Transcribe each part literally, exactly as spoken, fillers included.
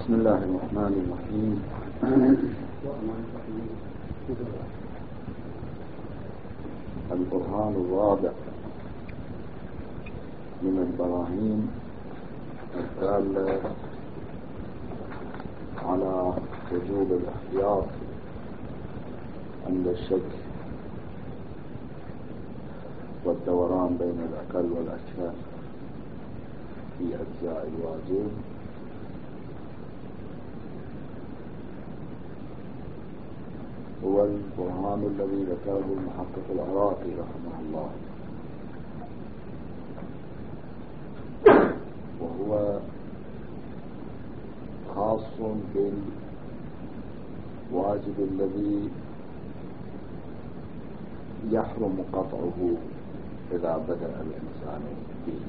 بسم الله الرحمن الرحيم. البرهان الرابع من البراهين الدالة على وجوب الاحتياط عند الشك والدوران بين الأقل والأكثر في أجزاء الواجب، هو البرهان الذي ذكره المحقق العراقي رحمه الله، وهو خاص بالواجب الذي يحرم قطعه إذا بدأ الإنسان به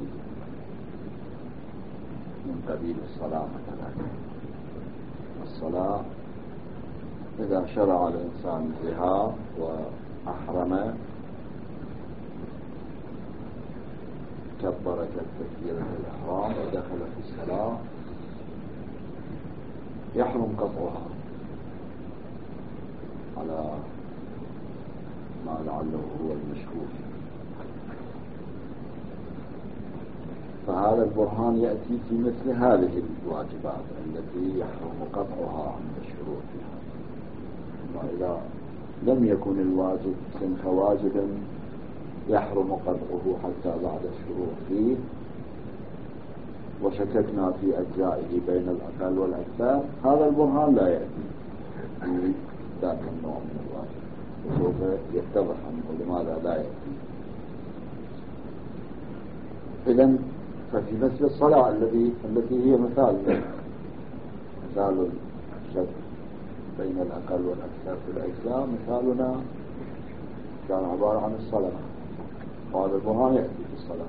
من قبيل الصلاة مثلا. الصلاة إذا شرع الإنسان بها وأحرم كبر تكبيرة الإحرام ودخل في الصلاة يحرم قطعها على ما لعله هو المشهور. فهذا البرهان يأتي في مثل هذه الواجبات التي يحرم قطعها عند الشروع فيها. إذا لم يكن الواجب سنخ واجبا يحرم قطعه حتى بعد الشروع فيه، وشككنا في أجزائه بين الأقل والأكثر، هذا البرهان لا يأتي في ذاك النوع من الواجب، وسوف يتضح عنه لماذا لا يأتي. إذن ففي مثل الصلاة الذي التي هي مثال مثال الشك بين الأقل والأكثر في الأجزاء، مثالنا كان عبارة عن الصلاة، وهذا البرهان يأتي في الصلاة.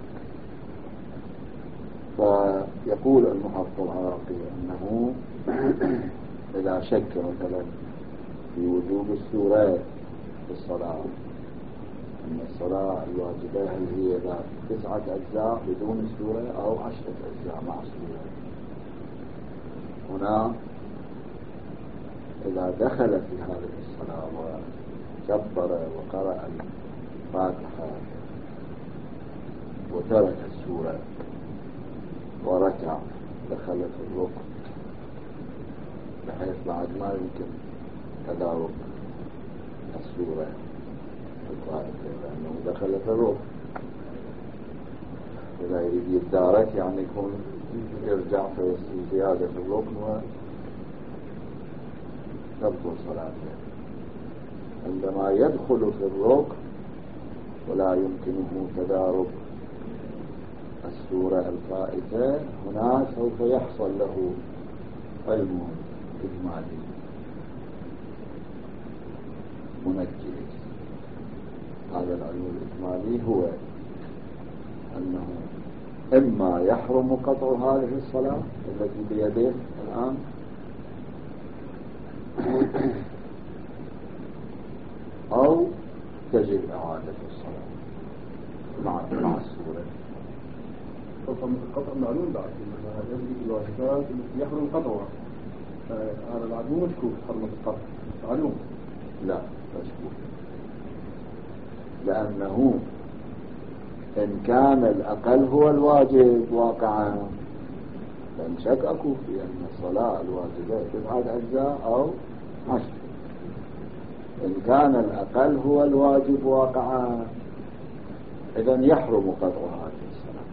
فيقول المحقق العراقي أنه إذا شك مثلا في وجوب السورة في الصلاة، أن الصلاة الواجبة هل هي ذات تسعة أجزاء بدون السورة أو عشرة أجزاء مع السورة، هنا إذا دخل في هذه الصلاة وكبر وقرأ الفاتحة وترك السورة وركع دخل في الركن، بحيث بعد ما يمكن تدارك السورة الفاتحة لأنه دخل في الركن. إذا يريد يتدارك يعني يكون يرجع في زيادة في الركن تبطل صلاته. عندما يدخل في الركن ولا يمكنه تدارك السورة الفائتة، هنا سوف يحصل له علم إجمالي منجز. هذا العلم الإجمالي هو أنه إما يحرم قطع هذه الصلاة التي بيده الآن، أو تجب إعادة الصلاة مع مع السورة. طبعا القطع معلوم بعد هذه الواجبات التي يحرم قطعها، هذا بعد مو مشكوك حرمة القطع معلوم. لا مشكوك، لأنه إن كان الأقل هو الواجب واقعا لن شك أكو في أن الصلاة الواجبة تسعة أجزاء أو عشر. إن كان الأقل هو الواجب واقعا إذن يحرم قطع هذه الصلاة،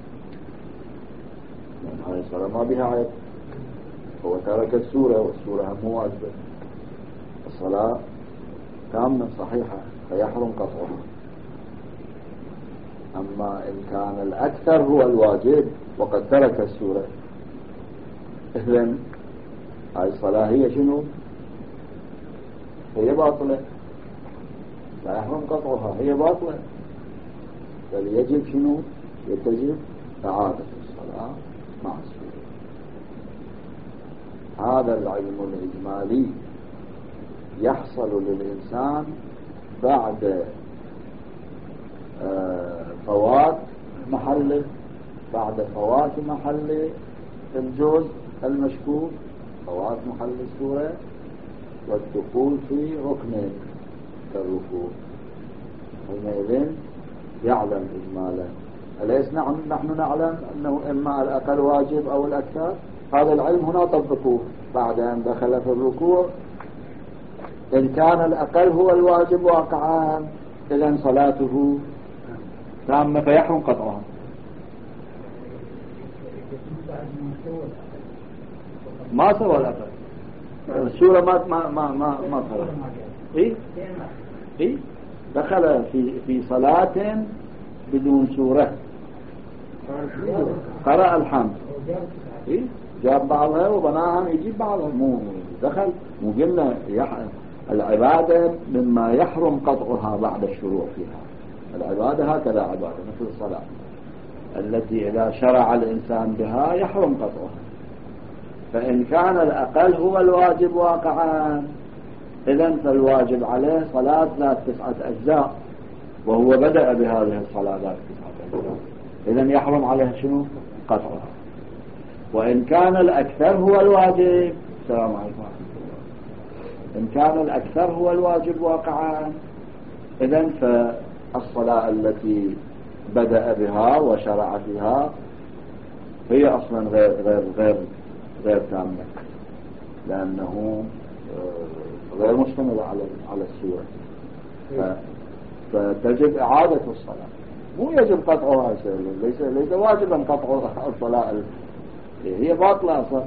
لأن هذه الصلاة ما بها عيب، هو ترك السورة والسورة هم واجبة، الصلاة تامة صحيحة فيحرم قطعها. أما إن كان الأكثر هو الواجب وقد ترك السورة، إذن هذه الصلاة هي شنو؟ هي باطلة، لا يحرم قطعها، هي باطلة، بل يجب شنو؟ يجب إعادة الصلاة مع السورة. هذا العلم الإجمالي يحصل للإنسان بعد فوات محل بعد فوات محل الجزء المشكوك فوات محل السورة والدخول في ركن كالركوع، حينئذ يعلم إجمالا. أليس نحن نعلم أنه إما الأقل واجب أو الأكثر؟ هذا العلم هنا طبقوه بعد أن دخل في الركوع. إن كان الأقل هو الواجب واقعا إذن صلاته تامة فيحرم قطعها. ما سوى الأقل السورة ما ما ما ما ما فرق. إيه إيه دخل في في صلاة بدون سورة، قرأ الحمد، إيه جاب بعضها وبناها يجيب بعضها، مو دخل. مو قلنا العبادة مما يحرم قطعها بعد الشروع فيها. العبادة هكذا عبادة مثل الصلاة التي إذا شرع الإنسان بها يحرم قطعها. فإن كان الأقل هو الواجب واقعا إذن فالواجب عليه صلاة ذات تسعة أجزاء، وهو بدأ بهذه الصلاة ذات تسعة أجزاء، إذن يحرم عليه شنو؟ قطعها. وإن كان الأكثر هو الواجب، السلام عليكم ورحمة الله، إن كان الأكثر هو الواجب واقعا إذن فالصلاة التي بدأ بها وشرع فيها هي أصلا غير غير غير غير تامة، لأنه غير مشتملة على على السورة، فتجب إعادة الصلاة. مو يجب قطعها، ليس ليس واجبا قطع الصلاة، هي باطلة أصلا.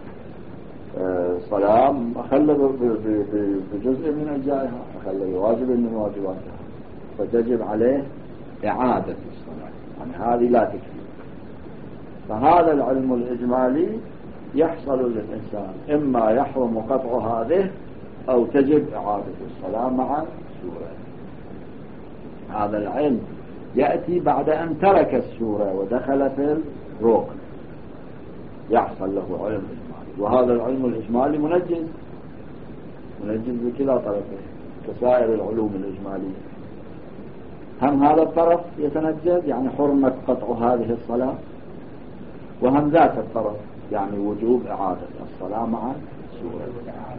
الصلاة أخلى بجزء من أجزائها، أخلى بواجب من واجباتها، فتجب عليه إعادة الصلاة، يعني هذه لا تكفي. فهذا العلم الإجمالي يحصل للإنسان، إما يحرم قطع هذه أو تجب إعادة الصلاة مع السورة. هذا العلم يأتي بعد أن ترك السورة ودخل في الركن، يحصل له علم إجمالي. وهذا العلم الإجمالي منجز منجز بكلا طرفه كسائر العلوم الإجمالية. هم هذا الطرف يتنجز يعني حرمة قطع هذه الصلاة، وهم ذات الطرف يعني وجوب إعادة الصلاة مع السورة.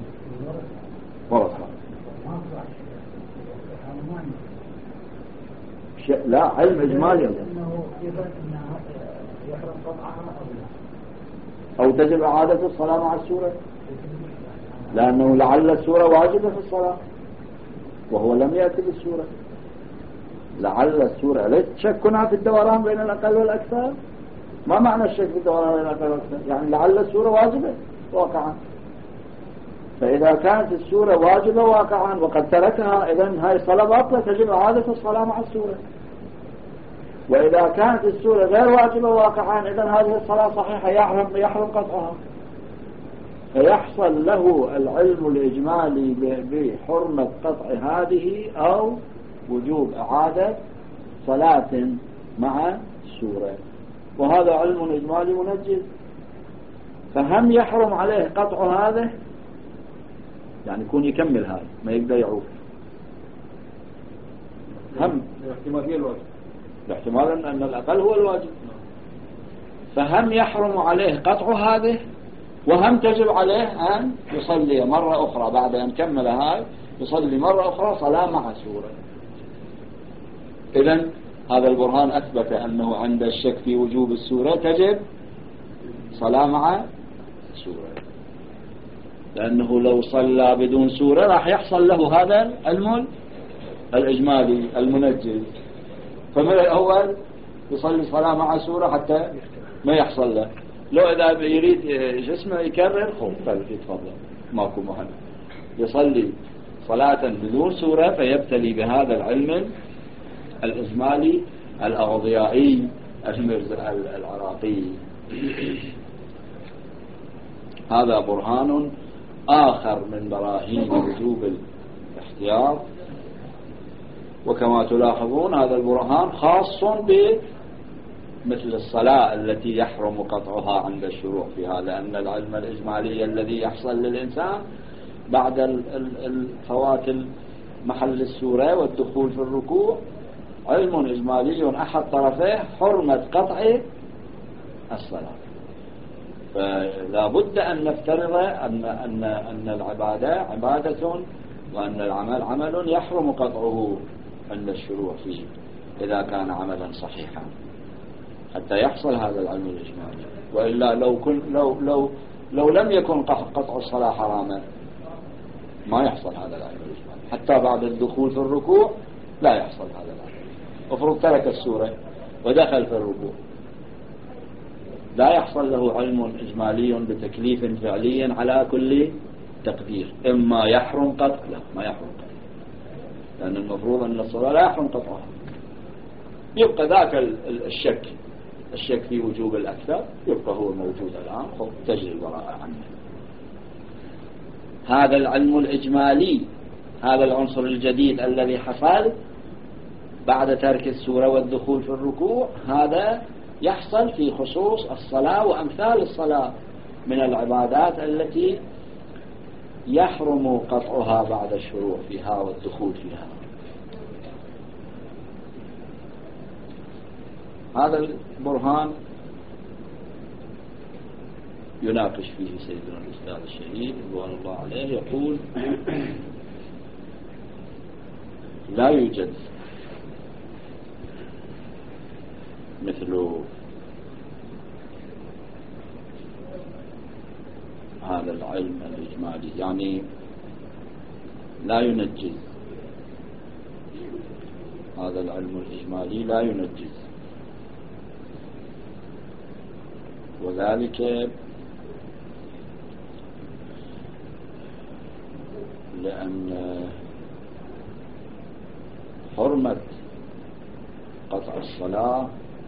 ورثة لا علم إجمالي أو تجب إعادة الصلاة مع السورة، لأنه لعل السورة واجبة في الصلاة وهو لم يأتي بالسورة. لعل السورة ليس شكنا في الدوران بين الأقل والأكثر. ما معنى الشك في الدوران بين الأقل والأكثر؟ يعني لعل السورة واجبة واقعا. فإذا كانت السورة واجبة واقعا وقد تركها إذن هاي الصلاة باطلة، تجب إعادة الصلاة مع السورة. وإذا كانت السورة غير واجبة واقعا إذن هذه الصلاة صحيحة، يحرم يحرم قطعها. فيحصل له العلم الإجمالي بحرمة قطع هذه أو وجوب إعادة صلاة مع السورة، وهذا علم إجمالي منجز. فهم يحرم عليه قطع هذا، يعني يكون يكمل هذا ما يقدر يعوف. هم الاحتمال هي الواجب، الاحتمال أن الأقل هو الواجب. فهم يحرم عليه قطع هذه، وهم تجب عليه أن يصلي مرة أخرى بعد أن كمل هاي، يصلي مرة أخرى صلاة مع سورة. إذن هذا البرهان أثبت أنه عند الشك في وجوب السورة تجب صلاة مع سورة، لأنه لو صلى بدون سورة راح يحصل له هذا العلم الإجمالي المنجز. فمن الأول يصلي صلاة مع سورة حتى ما يحصل له. لو إذا يريد جسمه يكرر خوف فليتفضل ماكو مهم، يصلي صلاة بدون سورة فيبتلي بهذا العلم الإجمالي الأغضيائي العراقي. هذا برهان آخر من براهين وجوب الاحتياط. وكما تلاحظون هذا البرهان خاص بمثل الصلاة التي يحرم قطعها عند الشروع فيها، لأن العلم الإجمالي الذي يحصل للإنسان بعد الفوات محل السورة والدخول في الركوع علم إجمالي أحد طرفيه حرمة قطع الصلاة. فلا بد أن نفترض أن, أن, أن العبادة عبادة وأن العمل عمل يحرم قطعه عند الشروع فيه إذا كان عملا صحيحا حتى يحصل هذا العلم الإجمالي. وإلا لو, كن لو, لو, لو لم يكن قطع الصلاة حراما ما يحصل هذا العلم الإجمالي، حتى بعد الدخول في الركوع لا يحصل هذا العلم. افرض ترك السورة ودخل في الركوع لا يحصل له علم إجمالي بتكليف فعلي على كل تقدير، إما يحرم قطع لا ما يحرم قطع، لأن المفروض أن الصلاة لا يحرم قطعها. يبقى ذاك الشك الشك في وجوب الأكثر يبقى هو موجود الآن، تجري البراءة عنه. هذا العلم الإجمالي هذا العنصر الجديد الذي حصل بعد ترك السورة والدخول في الركوع، هذا يحصل في خصوص الصلاة وأمثال الصلاة من العبادات التي يحرم قطعها بعد الشروع فيها والدخول فيها. هذا البرهان يناقش فيه سيدنا الأستاذ الشهيد رضوان الله عليه، يقول لا يوجد مثل هذا العلم الإجمالي، يعني لا ينجز هذا العلم الإجمالي لا ينجز، وذلك لأن حرمة قطع الصلاة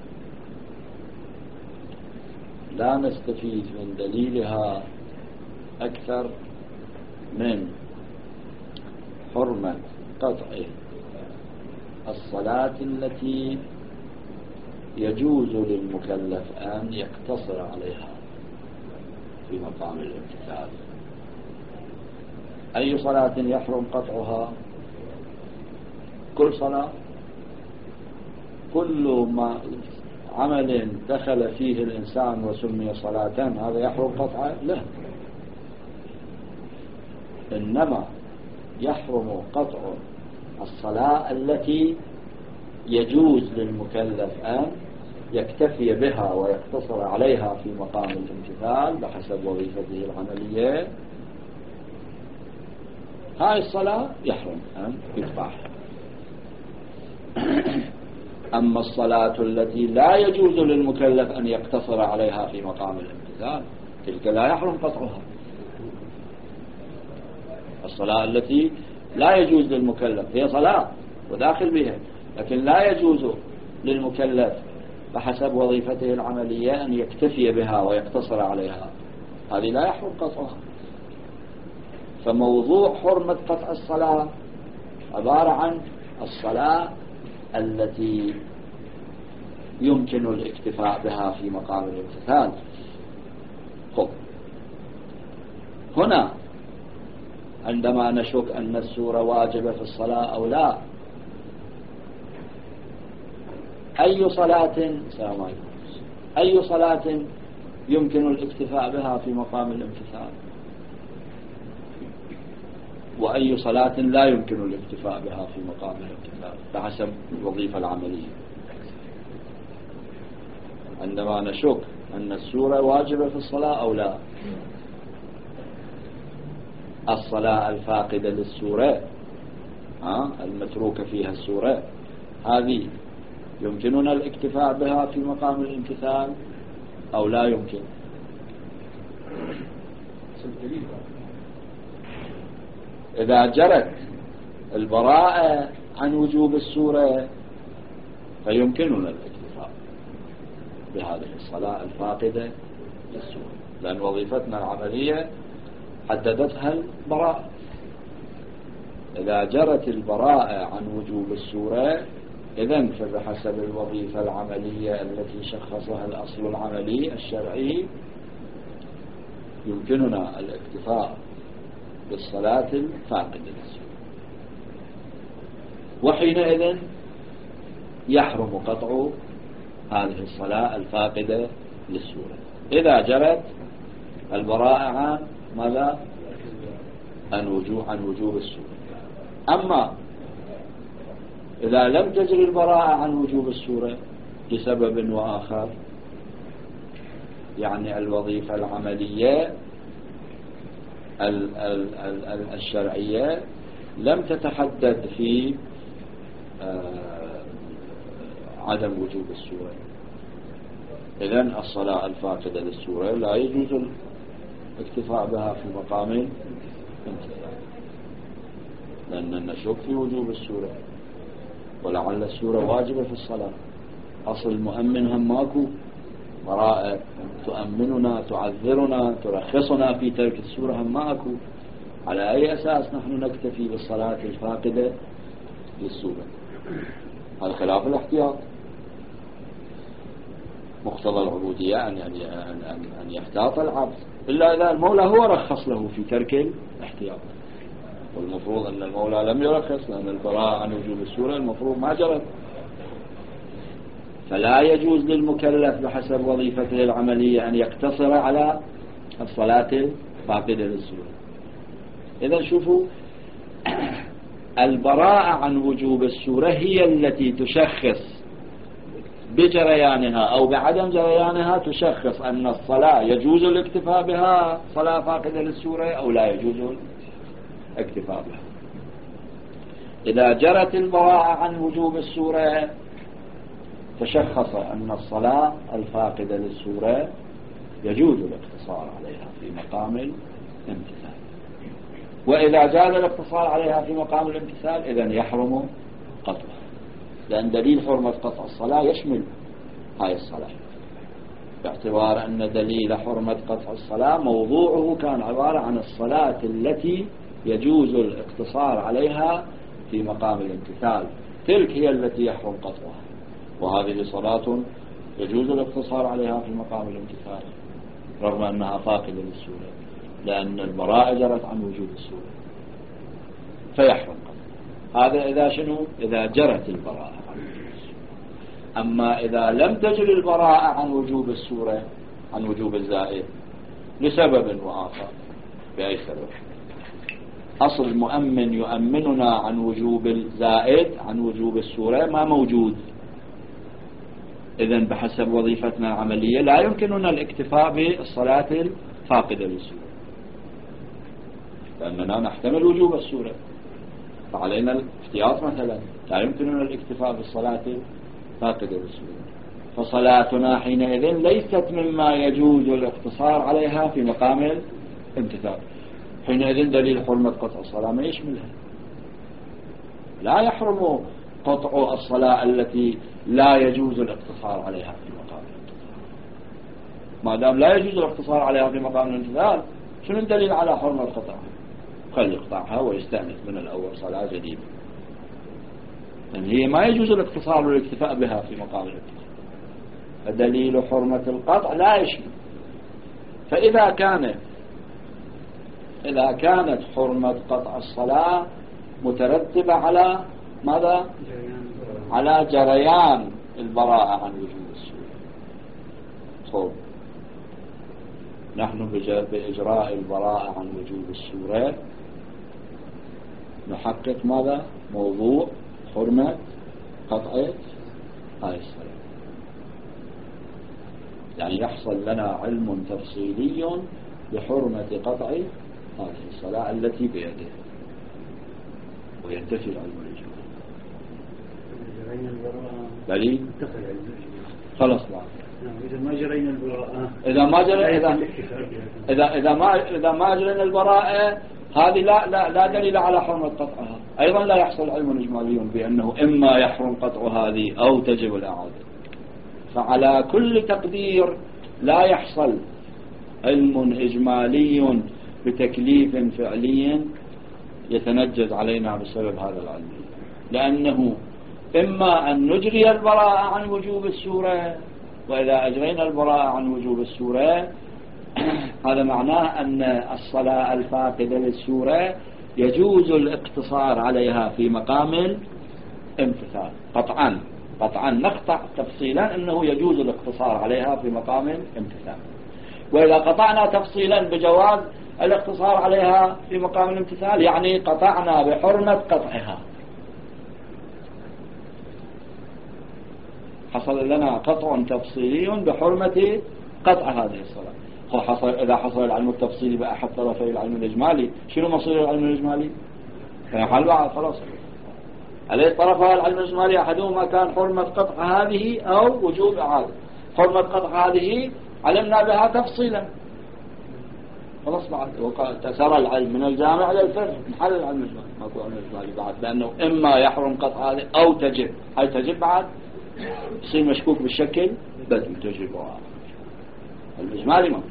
لا نستفيد من دليلها أكثر من حرمة قطع الصلاة التي يجوز للمكلف أن يقتصر عليها في مقام الامتثال. أي صلاة يحرم قطعها؟ كل صلاة، كل ما عمل دخل فيه الإنسان وسمي صلاة هذا يحرم قطعه؟ لا، إنما يحرم قطع الصلاة التي يجوز للمكلف أن يكتفي بها ويقتصر عليها في مقام الامتثال بحسب وظيفته العملية. هاي الصلاة يحرم أن يقطعها. أما الصلاة التي لا يجوز للمكلف أن يقتصر عليها في مقام الامتثال تلك لا يحرم قطعها. الصلاة التي لا يجوز للمكلف هي صلاة وداخل بها، لكن لا يجوز للمكلف بحسب وظيفته العملية أن يكتفي بها ويقتصر عليها، هذه لا يحرم قطعها. فموضوع حرمة قطع الصلاة عبارة عن الصلاة التي يمكن الاكتفاء بها في مقام الامتثال. خب هنا عندما نشك أن السورة واجبة في الصلاة أو لا، أي صلاة سامي أي صلاة يمكن الاكتفاء بها في مقام الامتثال، وأي صلاة لا يمكن الاكتفاء بها في مقام الامتثال بحسب الوظيفة العملية. عندما نشك أن السورة واجبة في الصلاة أو لا، الصلاة الفاقدة للسورة ها المتروكة فيها السورة هذه يمكننا الاكتفاء بها في مقام الامتثال أو لا يمكن؟ إذا جرت البراءة عن وجوب السورة فيمكننا الاكتفاء بهذه الصلاة الفاقدة للسورة، لأن وظيفتنا العملية حددتها البراءة. إذا جرت البراءة عن وجوب السورة إذن فبحسب الوظيفة العملية التي شخصها الأصل العملي الشرعي يمكننا الاكتفاء بالصلاة الفاقدة للسورة، وحينئذ يحرم قطع هذه الصلاة الفاقدة للسورة. إذا جرت البراءة عن ماذا؟ عن وجوب عن وجوب السورة. أما إذا لم تجري البراءة عن وجوب السورة لسبب وآخر، يعني الوظيفة العملية الشرعية لم تتحدد في عدم وجوب السورة، إذن الصلاة الفاقدة للسورة لا يجوز الاكتفاء بها في مقام الامتثال، لأن نشك في وجوب السورة ولعل السورة واجبة في الصلاة. أصل المؤمن هم ماكو براءة تؤمننا تعذرنا ترخصنا في ترك السورة هم ماكو. على أي أساس نحن نكتفي بالصلاة الفاقدة للسورة؟ هذا خلاف الاحتياط. مقتضى العبودية أن, يعني أن, أن, أن يحتاط العبد، إلا إذا المولى هو رخص له في ترك الاحتياط، والمفروض أن المولى لم يرخص، لأن البراءة عن وجوب السورة المفروض ما جرت. فلا يجوز للمكلف بحسب وظيفته العملية أن يقتصر على الصلاة الفاقدة للسورة. إذا شوفوا البراءة عن وجوب السورة هي التي تشخص بجريانها أو بعدم جريانها، تشخص أن الصلاة يجوز الاكتفاء بها صلاة فاقدة للسورة أو لا يجوز الاكتفاء بها. إذا جرت البراءة عن وجوب السورة تشخص أن الصلاة الفاقدة للسورة يجوز الاقتصار عليها في مقام الامتثال، وإذا جاز الاقتصار عليها في مقام الامتثال إذن يحرم قطعها، لأن دليل حرمة قطع الصلاة يشمل هاي الصلاة، باعتبار أن دليل حرمة قطع الصلاة موضوعه كان عبارة عن الصلاة التي يجوز الاقتصار عليها في مقام الامتثال، تلك هي التي يحرم قطعها، وهذه صلاة يجوز الاقتصار عليها في مقام الامتثال رغم أنها فاقدة للسورة، لأن البراءة جرت عن وجود السورة فيحرم قطعها. هذا إذا شنو؟ إذا جرت البراءة عن وجوب السورة. أما إذا لم تجر البراءة عن وجوب السورة، عن وجوب الزائد لسبب وآخر، بأي سبب؟ أصل المؤمن يؤمننا عن وجوب الزائد عن وجوب السورة ما موجود، إذن بحسب وظيفتنا العملية لا يمكننا الاكتفاء بالصلاة الفاقدة للسورة، لأننا نحتمل وجوب السورة، فعلينا الاحتياط مثلا، لا يمكننا الاكتفاء بالصلاة الفاقدة للسورة، فصلاتنا حينئذ ليست مما يجوز الاقتصار عليها في مقام الامتثال. حينئذ دليل حرمة قطع الصلاة ما يشملها، لا يحرم قطع الصلاة التي لا يجوز الاقتصار عليها في مقام الامتثال. ما دام لا يجوز الاقتصار عليها في مقام الامتثال، شنو الدليل على حرمة قطعها؟ خلي يقطعها ويستأنف من الأول صلاة جديدة، لأن هي ما يجوز الاقتصار والاكتفاء بها في مقام الامتثال، فدليل حرمة القطع لا يشمل. فإذا كان إذا كانت حرمة قطع الصلاة مترتبة على ماذا؟ على جريان البراءة عن وجوب السورة، طب نحن بإجراء البراءة عن وجوب السورة نحقق ماذا؟ موضوع حرمة قطع هاي الصلاة، يعني يحصل لنا علم تفصيلي بحرمة قطع هذه الصلاة التي بيده، وينتفي العلم الإجمالي. بلي خلاص لا. إذا ما جرينا البراءة إذا ما جرى إذا إذا إذا ما إذا ما جرينا البراءة هذه لا لا لا دليل على حرمة قطعها، أيضا لا يحصل علم إجمالي بأنه إما يحرم قطع هذه أو تجب الإعادة. فعلى كل تقدير لا يحصل علم إجمالي بتكليف فعلي يتنجز علينا بسبب هذا العلم، لأنه إما أن نجري البراءة عن وجوب السورة، وإذا أجرينا البراءة عن وجوب السورة هذا معناه أن الصلاة الفاقدة للسورة يجوز الاقتصار عليها في مقام الامتثال قطعا قطعا نقطع تفصيلا أنه يجوز الاقتصار عليها في مقام الامتثال. وإذا قطعنا تفصيلا بجواز الاقتصار عليها في مقام الامتثال يعني قطعنا بحرمة قطعها، حصل لنا قطع تفصيلي بحرمة قطع هذه الصلاة. حصل إذا حصل العلم التفصيلي بأحد طرفي العلم الإجمالي، شنو مصير العلم الإجمالي؟ فيحل بعض خلاص عليه طرفها العلم الإجمالي، أحدهما كان حرمة قطع هذه أو وجوب إعادة. حرمة قطع هذه علمنا بها تفصيلا خلاص، بعد تسرى العلم من الجامع إلى الفرع محل العلم الإجمالي، ماكو علم الإجمالي بعد، لأنه إما يحرم قطع هذه أو تجب. هل تجب بعد يصير مشكوك بالشكل بدل تجب الإجمالي ما.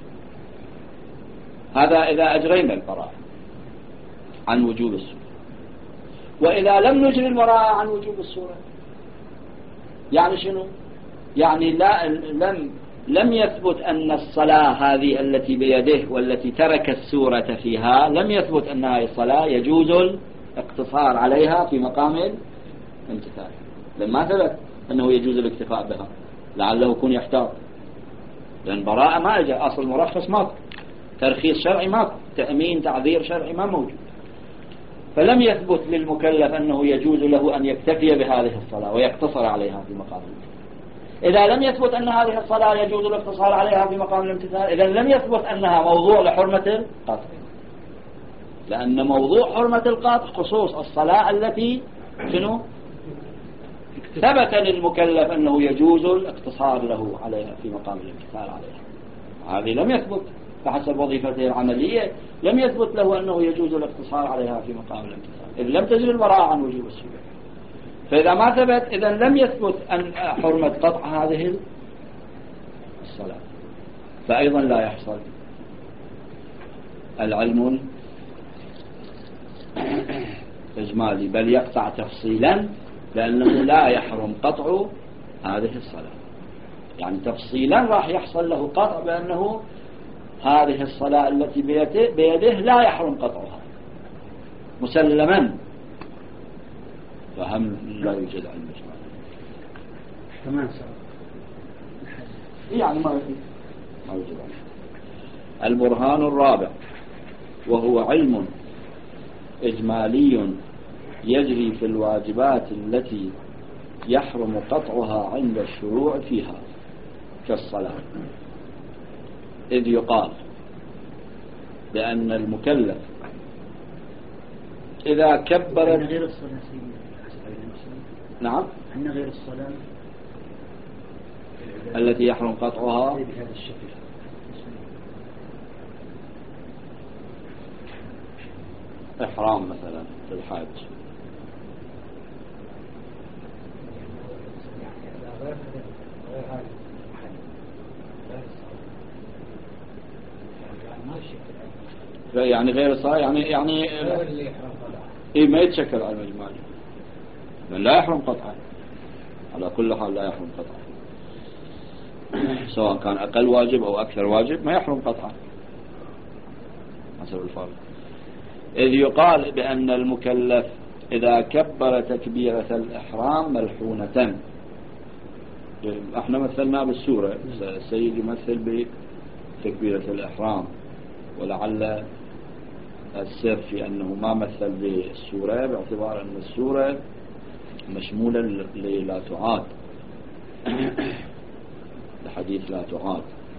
هذا إذا أجرينا البراءة عن وجوب الصورة. وإذا لم نجري البراءة عن وجوب الصورة يعني شنو؟ يعني لا لم لم يثبت أن الصلاة هذه التي بيده والتي ترك السورة فيها لم يثبت أنها الصلاة يجوز الاقتصار عليها في مقام الامتثال، لما ثبت أنه يجوز الاكتفاء بها لعله يكون يحتاط، لأن براءة ما أجى، أصل مرخص ماكو، ترخيص شرعي ماكو، تأمين تعذير شرعي ما موجود، فلم يثبت للمكلف أنه يجوز له أن يكتفي بهذه الصلاة ويقتصر عليها في مقام الامتثال. إذا لم يثبت أن هذه الصلاة يجوز الاقتصار عليها في مقام الامتثال، إذا لم يثبت أنها موضوع لحرمة القطع، لأن موضوع حرمة القطع خصوص الصلاة التي شنو ثبت للمكلف أنه يجوز الاقتصار له عليها في مقام الامتثال عليها، هذه لم يثبت بحسب وظيفته العملية، لم يثبت له أنه يجوز الاقتصار عليها في مقام الامتثال، إذ لم تجري البراءة عن وجوب السورة. فإذا ما ثبت إذا لم يثبت أن حرمة قطع هذه الصلاة، فأيضا لا يحصل العلم الإجمالي، بل يقطع تفصيلا، لأنه لا يحرم قطع هذه الصلاة. يعني تفصيلا راح يحصل له قطع بأنه هذه الصلاة التي بيده, بيده لا يحرم قطعها مسلما، فهم لا يوجد علم إجمالي. كمان صار يعني ما ما يوجد علم. البرهان الرابع وهو علم إجمالي يجري في الواجبات التي يحرم قطعها عند الشروع فيها كالصلاة، إذ يقال بأن المكلف إذا كبر غير الصلاة نعم أن غير الصلاة التي يحرم قطعها بهذا الشكل إحرام مثلا في الحاج، يعني غير الصلاة يعني يعني إيه ما يتشكل على الإجمالي، لا يحرم قطعا، على كل حال لا يحرم قطعا، سواء كان أقل واجب أو أكثر واجب ما يحرم قطعا حسب الفرق. إذ يقال بأن المكلف إذا كبر تكبيرة الإحرام ملحونة، احنا مثلنا بالسورة، السيد يمثل بتكبيرة الإحرام، ولعل السر في أنه ما مثل بالسورة باعتبار أن السورة مشمولة للا تعاد، الحديث لا تعاد،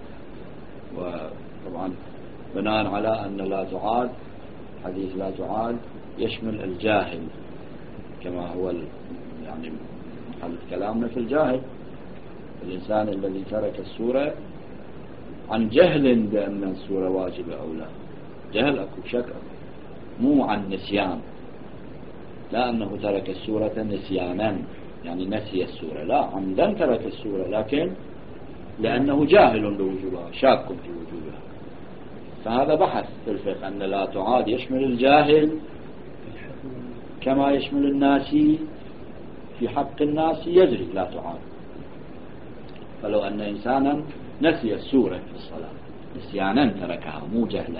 وطبعا بناء على أن لا تعاد حديث لا تعاد يشمل الجاهل، كما هو يعني محل كلامنا في الجاهل، الإنسان الذي ترك السورة عن جهل بأن السورة واجبة أو لا، جهل أكو شك، مو عن نسيان، لا أنه ترك السورة نسيانا يعني نسي السورة، لا، عمدا ترك السورة، لكن لأنه جاهل بوجوبها، شاك في وجوبها. فهذا بحث في الفقه أن لا تعاد يشمل الجاهل كما يشمل الناس، في حق الناس يجري لا تعاد. فلو أن إنسانا نسي السورة في الصلاة نسيانا تركها مو جهلا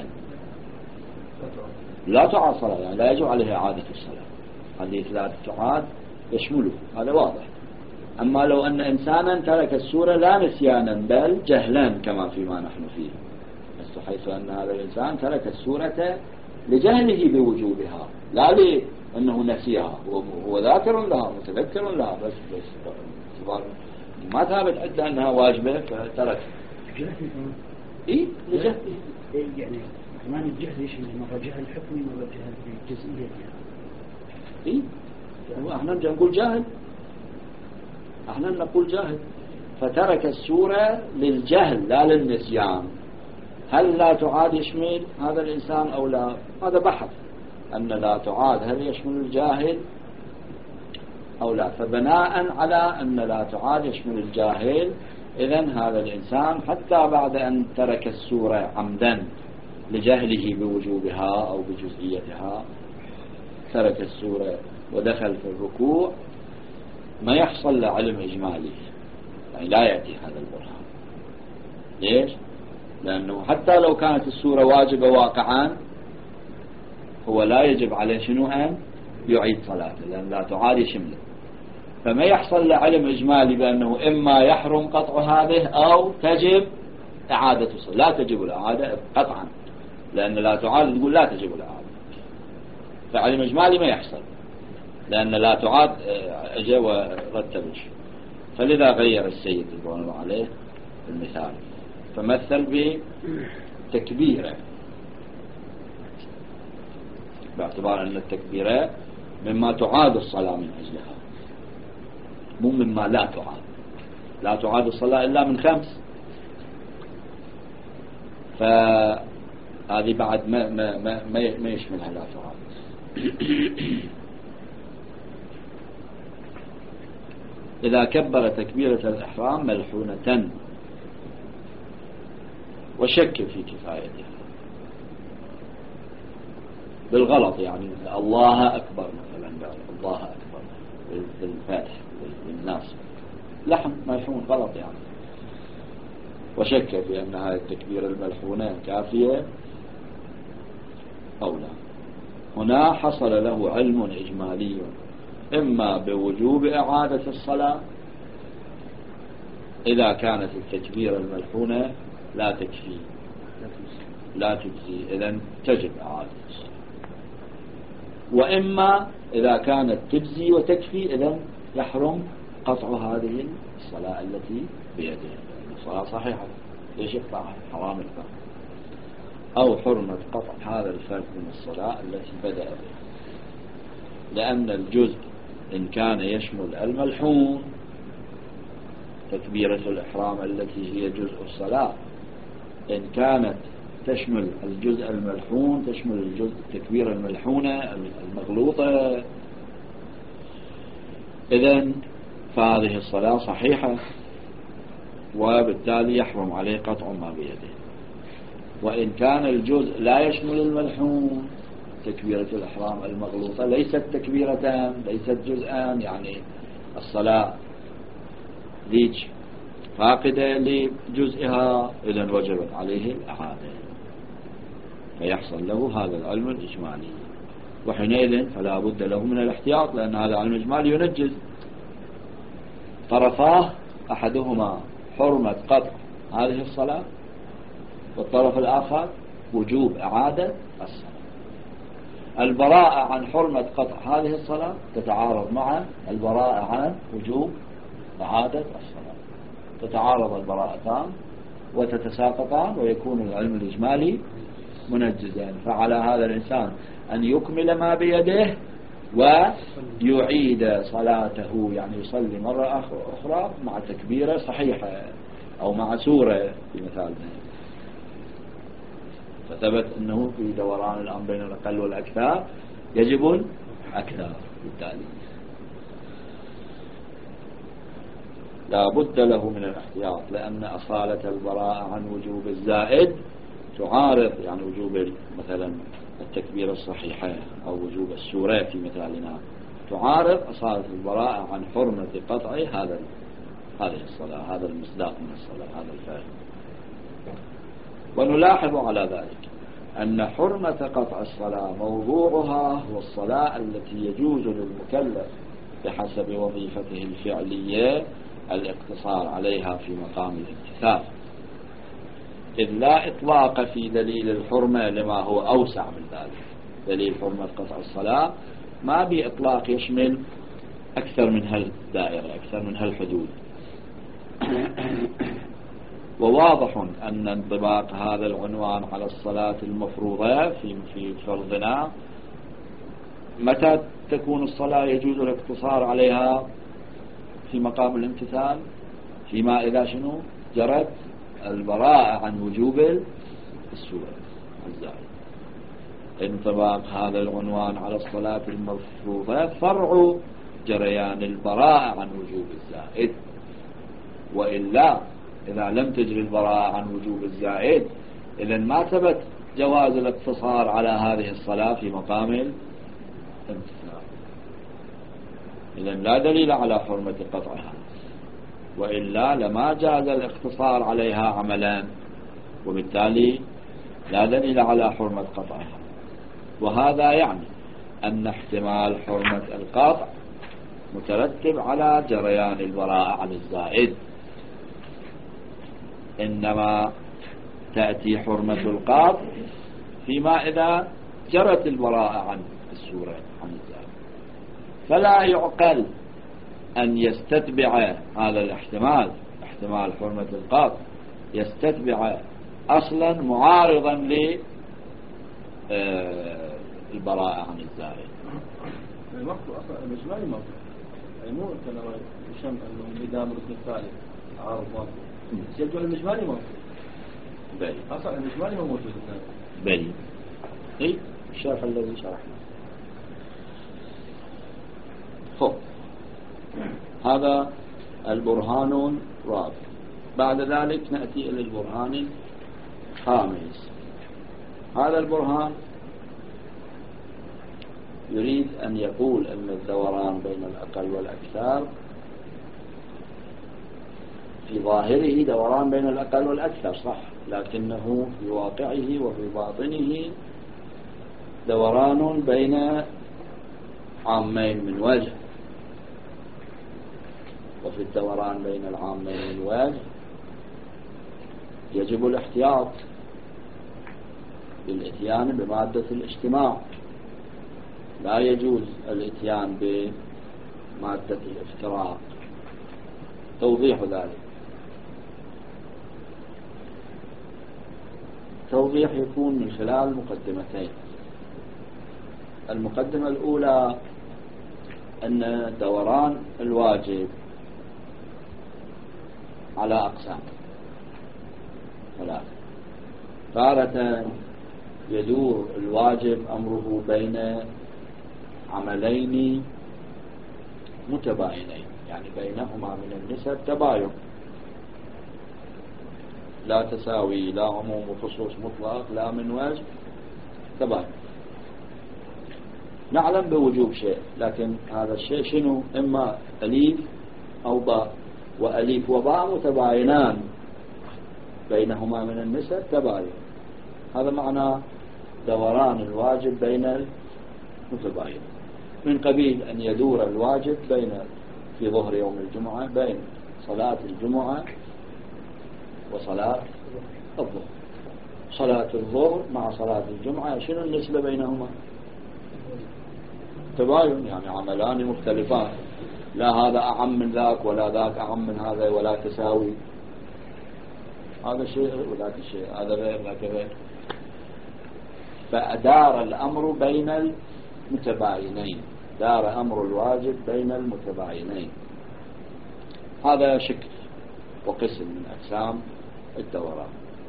لا تعاد صلاة، يعني لا يجب عليه إعادة الصلاة، حديث لا تعاد يشمله، هذا واضح. أما لو أن إنسانا ترك السورة لا نسيانا بل جهلا كما فيما نحن فيه، بس حيث أن هذا الإنسان ترك السورة لجهله بوجوبها لا لأنه نسيها، هو ذاكر لها متذكر لها بس بس ما ثابت عنده أنها واجبة فترك جهل. إيه لجهل يعني كمان الجهل يشمل مرة جهل حكمي مرة جهل بالجزئية. إيه احنا نقول جاهل، احنا نقول جاهل، فترك السورة للجهل لا للنسيان. هل لا تعاد يشمل هذا الإنسان أو لا؟ هذا بحث أن لا تعاد هل يشمل الجاهل أو لا. فبناء على أن لا تعاد يشمل الجاهل، إذن هذا الإنسان حتى بعد أن ترك السورة عمدا لجهله بوجوبها أو بجزئيتها، ترك السورة ودخل في الركوع، ما يحصل له علم إجمالي، يعني لا يأتي هذا البرهان. ليش؟ لأنه حتى لو كانت السورة واجبة واقعا هو لا يجب عليه شنو أن يعيد صلاته، لأن لا تعاد شمله. فما يحصل له علم إجمالي بأنه إما يحرم قطع هذه أو تجب إعادة الصلاة. لا تجب الإعادة قطعا، لأن لا تعاد تقول لا تجب الإعادة، فعلم إجمالي ما يحصل لأن لا تعاد أجا ورتبش. فلذا غير السيد رضوان الله عليه المثال، فمثل بتكبيرة باعتبار أن التكبيرة مما تعاد الصلاة من أجلها، مو مما لا تعاد. لا تعاد الصلاة إلا من خمس، فهذه بعد ما, ما, ما, ما يشملها لا تعاد. إذا كبر تكبيرة الإحرام ملحونة وشك في كفايتها بالغلط، يعني الله أكبر مثلا قال الله أكبر بالفاتح بالناس لحن ملحون غلط يعني، وشك في أن هذه التكبيرة الملحونة كافية أو لا. هنا حصل له علم إجمالي إما بوجوب إعادة الصلاة إذا كانت التكبيرة الملحونة لا تكفي لا تجزي، إذن تجب إعادة الصلاة، وإما إذا كانت تجزي وتكفي إذن يحرم قطع هذه الصلاة التي بيده. الصلاة صحيحة ليش يقطعها؟ حرام يقطعها. أو حرمة قطع هذا الفرد من الصلاة التي بدأ بها، لأن الجزء إن كان يشمل الملحون تكبيرة الإحرام التي هي جزء الصلاة، إن كانت تشمل الجزء الملحون تشمل الجزء التكبيرة الملحونة المغلوطة، إذن فهذه الصلاة صحيحة وبالتالي يحرم عليه قطع ما بيده. وإن كان الجزء لا يشمل الملحون تكبيرة الإحرام المغلوطة ليست تكبيرتان ليست جزءان، يعني الصلاة ذيك فاقدة لجزئها، إذن وجبت عليه الإعادة، فيحصل له هذا العلم الإجمالي، وحينئذ فلا بد له من الاحتياط، لأن هذا العلم الإجمالي ينجز طرفاه، أحدهما حرمة قطع هذه الصلاة، والطرف الآخر وجوب إعادة الصلاة. البراءة عن حرمة قطع هذه الصلاة تتعارض مع البراءة عن وجوب إعادة الصلاة، تتعارض البراءتان وتتساقطان ويكون العلم الإجمالي منجزا. فعلى هذا الإنسان أن يكمل ما بيده ويعيد صلاته، يعني يصلي مرة أخرى مع تكبيرة صحيحة أو مع سورة في مثالنا. فثبت أنه في دوران الأمر بين الأقل والأكثر يجب الأكثر، بالتالي لا بد له من الاحتياط، لأن أصالة البراءة عن وجوب الزائد تعارض يعني وجوب مثلا التكبير الصحيحة أو وجوب السورة في مثالنا، تعارض أصالة البراءة عن حرمة قطع هذا هذه الصلاة، هذا المصداق من الصلاة، هذا الفعل. ونلاحظ على ذلك أن حرمة قطع الصلاة موضوعها هو الصلاة التي يجوز للمكلف بحسب وظيفته الفعلية الاقتصار عليها في مقام الامتثال، إذ لا إطلاق في دليل الحرمة لما هو أوسع من ذلك. دليل حرمة قطع الصلاة ما بإطلاق يشمل أكثر من هالدائرة، أكثر من هالحدود. وواضح أن انطباق هذا العنوان على الصلاة المفروضة في في فرضنا، متى تكون الصلاة يجوز الاقتصار عليها في مقام الامتثال؟ فيما إذا شنو جرت البراءة عن وجوب السورة الزائد. انطباق هذا العنوان على الصلاة المفروضة فرع جريان البراءة عن وجوب الزائد، وإلا إذا لم تجري البراءة عن وجوب الزائد إذن ما ثبت جواز الاقتصار على هذه الصلاة في مقام الامتثال، إذن لا دليل على حرمة قطعها، وإلا لما جاز الاقتصار عليها عملا، وبالتالي لا دليل على حرمة قطعها. وهذا يعني أن احتمال حرمة القطع مترتب على جريان البراءة عن الزائد، إنما تأتي حرمة القطع فيما إذا جرت البراءة عن السورة عن الزائد. فلا يعقل أن يستتبع هذا الاحتمال، احتمال حرمة القطع، يستتبع أصلا معارضا للبراءة عن الزائد. المقصود أصلا الإجمالي موجود، أي مو أنت لما يشم أنه مدام الركن الثالث عارض موجود، يبدو أن الإجمالي موجود. بلي أصلا الإجمالي موجود. بلي إيه الشرح الذي شرحنا. خب هذا البرهان الرابع. بعد ذلك نأتي إلى البرهان الخامس. هذا البرهان يريد أن يقول أن الدوران بين الأقل والأكثر في ظاهره دوران بين الأقل والأكثر صح، لكنه في واقعه وفي باطنه دوران بين عامين من وجه. وفي الدوران بين العامين من وجه يجب الاحتياط بالاتيان بمادة الاجتماع، لا يجوز الاتيان بمادة الافتراق. توضيح ذلك، توضيح يكون من خلال مقدمتين. المقدمة الأولى أن دوران الواجب على أقسام ثلاثة. تارة يدور الواجب أمره بين عملين متباينين، يعني بينهما من النسب تباين، لا تساوي، لا عموم وخصوص مطلق، لا من وجه تباين. نعلم بوجوب شيء، لكن هذا الشيء شنو؟ إما أليف أو باء، وأليف وباء متباينان بينهما من النسب تباين. هذا معنى دوران الواجب بين المتباين، من قبيل أن يدور الواجب بين في ظهر يوم الجمعة بين صلاة الجمعة وصلاة الظهر. صلاة الظهر مع صلاة الجمعة شنو النسبة بينهما؟ تباين، يعني عملان مختلفان، لا هذا أعم من ذاك ولا ذاك أعم من هذا ولا تساوي، هذا شيء وذاك شيء، هذا غير ذاك غير. فأدار الأمر بين المتباينين، دار أمر الواجب بين المتباينين. هذا شكل وقسم من أقسام الدوران.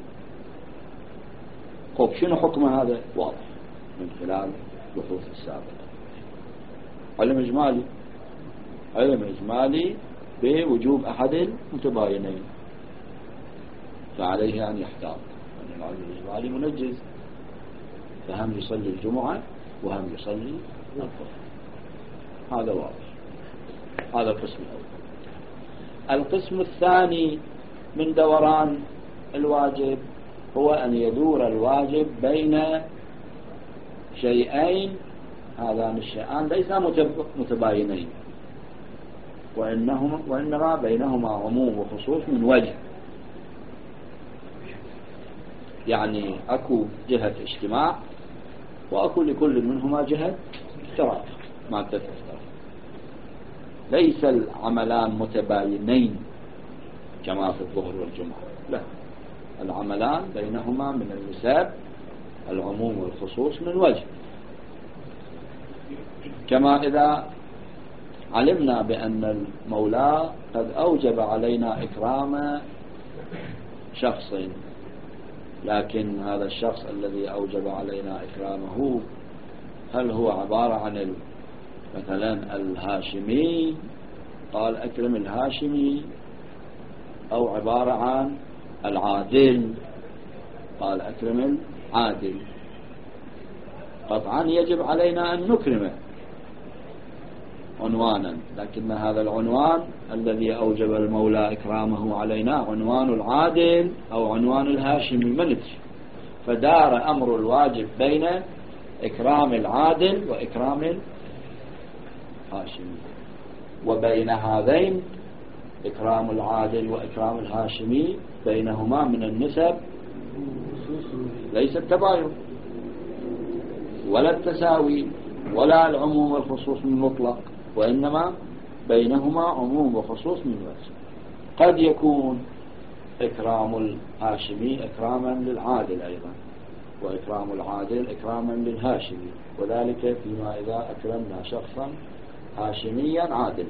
خب شنو حكم هذا؟ واضح من خلال بحوث السابقة. علم إجمالي، علم إجمالي بوجوب أحد المتباينين، فعليه أن يحتاط، أن العلم الإجمالي منجز، فهم يصلي الجمعة وهم يصلي الظهر. هذا واضح. هذا القسم الأول. القسم الثاني من دوران الواجب هو أن يدور الواجب بين شيئين، هذان الشيئان ليس متباينين، وإنهما وإنما بينهما عموم وخصوص من وجه، يعني أكو جهة اجتماع وأكو لكل منهما جهة افتراق، مادة افتراق. ليس العملان متباينين كما في الظهر والجمعة، لا، العملان بينهما من النساب العموم والخصوص من وجه. كما إذا علمنا بأن المولى قد أوجب علينا إكرام شخص، لكن هذا الشخص الذي أوجب علينا إكرامه هل هو عبارة عن مثلا الهاشمي قال أكرم الهاشمي، أو عبارة عن العادل قال أكرم العادل، قطعا يجب علينا أن نكرمه عنوانا، لكن هذا العنوان الذي أوجب المولى إكرامه علينا عنوان العادل أو عنوان الهاشمي ما ندري، فدار أمر الواجب بين إكرام العادل وإكرام الهاشمي، وبين هذين إكرام العادل وإكرام الهاشمي بينهما من النسب ليس التباين ولا التساوي ولا العموم والخصوص من مطلق، وإنما بينهما عموم وخصوص من وجه. قد يكون إكرام الهاشمي إكراما للعادل أيضا، وإكرام العادل إكراما للهاشمي، وذلك فيما إذا أكرمنا شخصا هاشميا عادلا.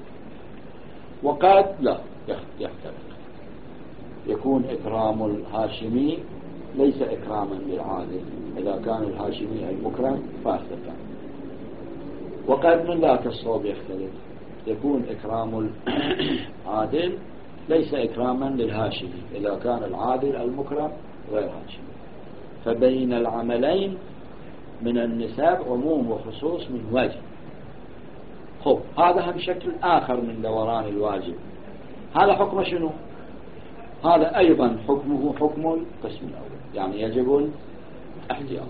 وقد لا يختلف، يكون إكرام الهاشمي ليس إكراما للعادل إذا كان الهاشمي المكرم فاسقا. وقد من ذاك الصوب يختلف، يكون إكرام العادل ليس إكراما للهاشمي إذا كان العادل المكرم غير هاشمي. فبين العملين من النساب عموم وخصوص من وجه. خب هذا هم شكل آخر من دوران الواجب. هذا حكم شنو؟ هذا أيضا حكمه حكم القسم الأول، يعني يجب الاحتياط،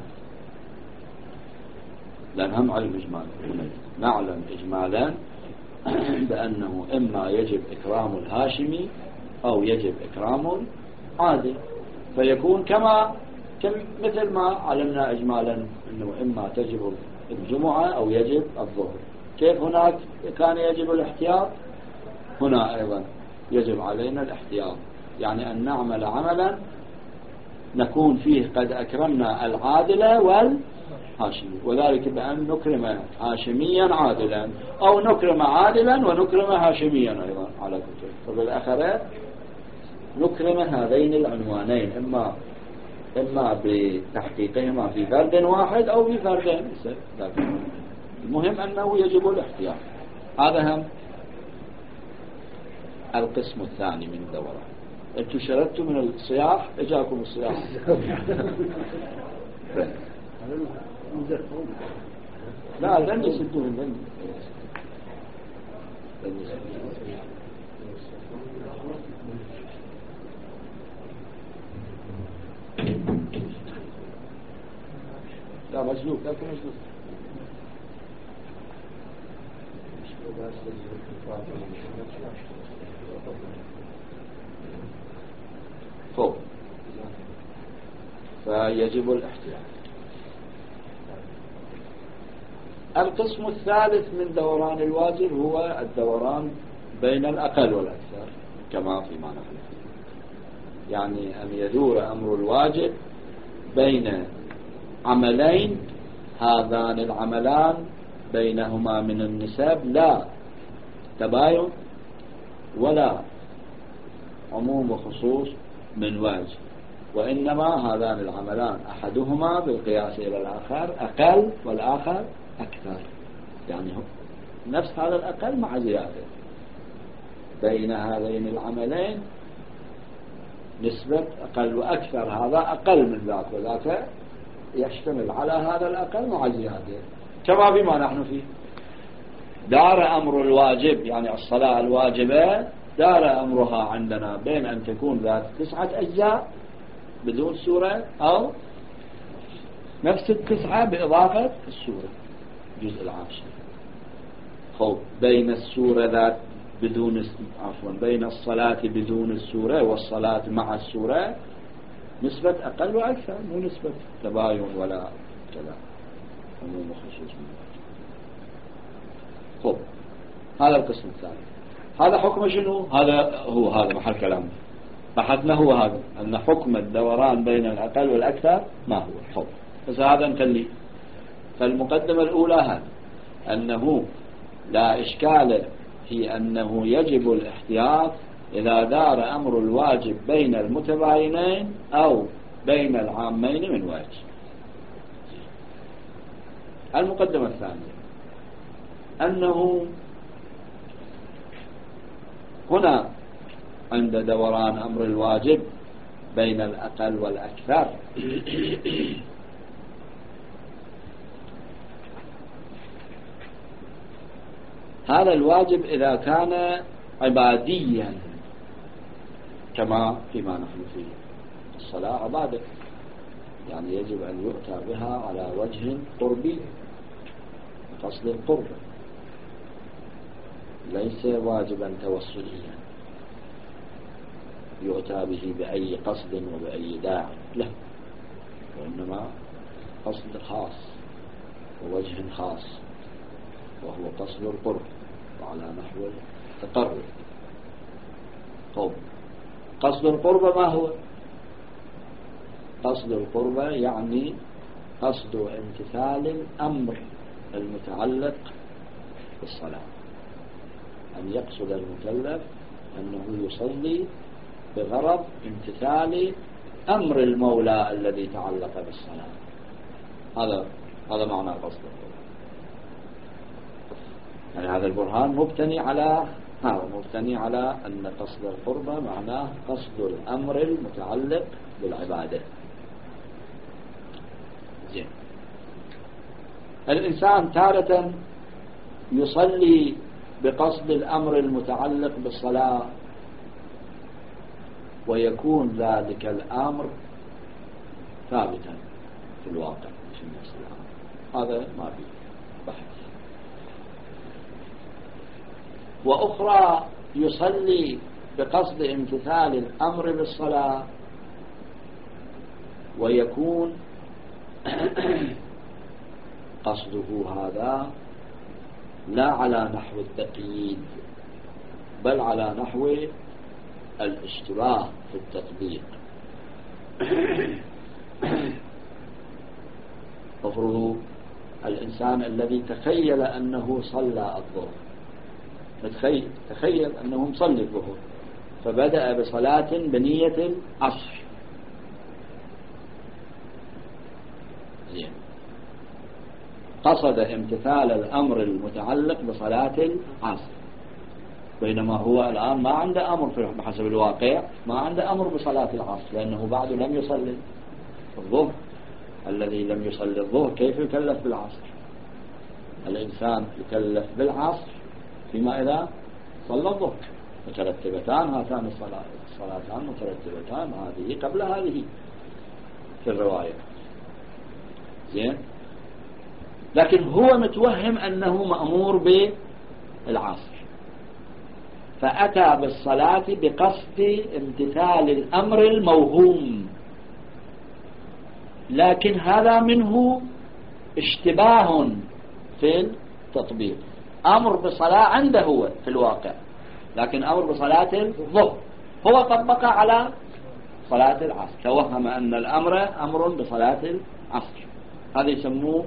لأن هم علم إجمال. نعلم إجمالا بأنه إما يجب إكرام الهاشمي أو يجب إكرام العادل، فيكون كما مثل ما علمنا إجمالا أنه إما تجب الجمعة أو يجب الظهر. كيف هناك كان يجب الاحتياط، هنا أيضا يجب علينا الاحتياط، يعني أن نعمل عملا نكون فيه قد أكرمنا العادلة والهاشمي، وذلك بأن نكرم هاشميا عادلا أو نكرم عادلا ونكرم هاشميا أيضا على كتب. فبالآخرة نكرم هذين العنوانين إما إما بتحقيقهما في فرد واحد أو في فردين، المهم أنه يجب الاحتياط. هذا هم القسم الثاني من الدورة. أنتم شردتوا من الصياح، اجاكم الصياح. لا لن يسدون لن لا مجلوب، لكن مجلوب فوق، فيجب الاحتياط. القسم الثالث من دوران الواجب هو الدوران بين الأقل والأكثر كما فيما نحن، يعني أن يدور أمر الواجب بين عملين، هذان العملان بينهما من النساب لا تباين ولا عموم وخصوص من وجه، وإنما هذان العملان أحدهما بالقياس إلى الآخر أقل والآخر أكثر، يعني نفس هذا الأقل مع زيادة. بين هذين العملين نسبة أقل وأكثر، هذا أقل من ذاك وذاك يشتمل على هذا الأقل مع زيادة، كما بما نحن فيه. دار أمر الواجب يعني الصلاة الواجبة دار أمرها عندنا بين أن تكون ذات تسعة أجزاء بدون سورة أو نفس التسعة بإضافة السورة الجزء العاشر. خب بين السورة ذات بدون عفوا بين الصلاة بدون السورة والصلاة مع السورة نسبة أقل وأكثر، مو نسبة تباين ولا كذا عموم وخصوص. خب هذا القسم الثاني. هذا حكم شنو؟ هذا هو هذا محل كلام بحثنا، هو هذا أن حكم الدوران بين الأقل والأكثر ما هو الحكم. بس هذا نخليه. فالمقدمة الأولى هذا أنه لا إشكال في أنه يجب الاحتياط إذا دار أمر الواجب بين المتباينين أو بين العامين من وجه. المقدمة الثانية أنه هنا عند دوران أمر الواجب بين الأقل والأكثر هذا الواجب إذا كان عباديا كما فيما نحن فيه. الصلاة عبادة، يعني يجب أن يؤتى بها على وجه قربي قصد القرب، ليس واجبا توسليا يؤتى به بأي قصد وبأي داعي، لا، وإنما قصد خاص ووجه خاص وهو قصد القرب وعلى نحو التقرب. طب قصد القرب ما هو؟ قصد القرب يعني قصد امتثال الأمر المتعلق بالصلاة، أن يقصد المكلف أنه يصلي بغرض امتثال أمر المولى الذي تعلق بالصلاة. هذا هذا معنى قصد القرب. يعني هذا البرهان مبتني على هذا مبتني على أن قصد القرب معناه قصد الأمر المتعلق بالعبادة. زين. الإنسان تارة يصلي بقصد الأمر المتعلق بالصلاة ويكون ذلك الأمر ثابتا في الواقع في نفس الأمر، هذا ما فيه بحث. وأخرى يصلي بقصد امتثال الأمر بالصلاة ويكون قصده هذا لا على نحو التقييد بل على نحو الاشتباه في التطبيق. افرضوا الإنسان الذي تخيل أنه صلى الظهر، تخيل, تخيل أنه مصلي الظهر فبدأ بصلاة بنية العصر، زين، قصد امتثال الأمر المتعلق بصلاة العصر، بينما هو الآن ما عنده أمر بحسب الواقع، ما عنده أمر بصلاة العصر لأنه بعد لم يصلي الظهر. الذي لم يصلي الظهر كيف يكلف بالعصر؟ الإنسان يكلف بالعصر فيما إذا صلى الظهر، مترتبتان هاتان الصلاة الصلاتان مترتبتان، هذه قبل هذه في الرواية، زين. لكن هو متوهم أنه مأمور بالعصر فأتى بالصلاة بقصد امتثال الأمر الموهوم، لكن هذا منه اشتباه في التطبيق. أمر بصلاة عنده هو في الواقع، لكن أمر بصلاة الظهر هو طبق على صلاة العصر، توهم أن الأمر أمر بصلاة العصر. هذا يسموه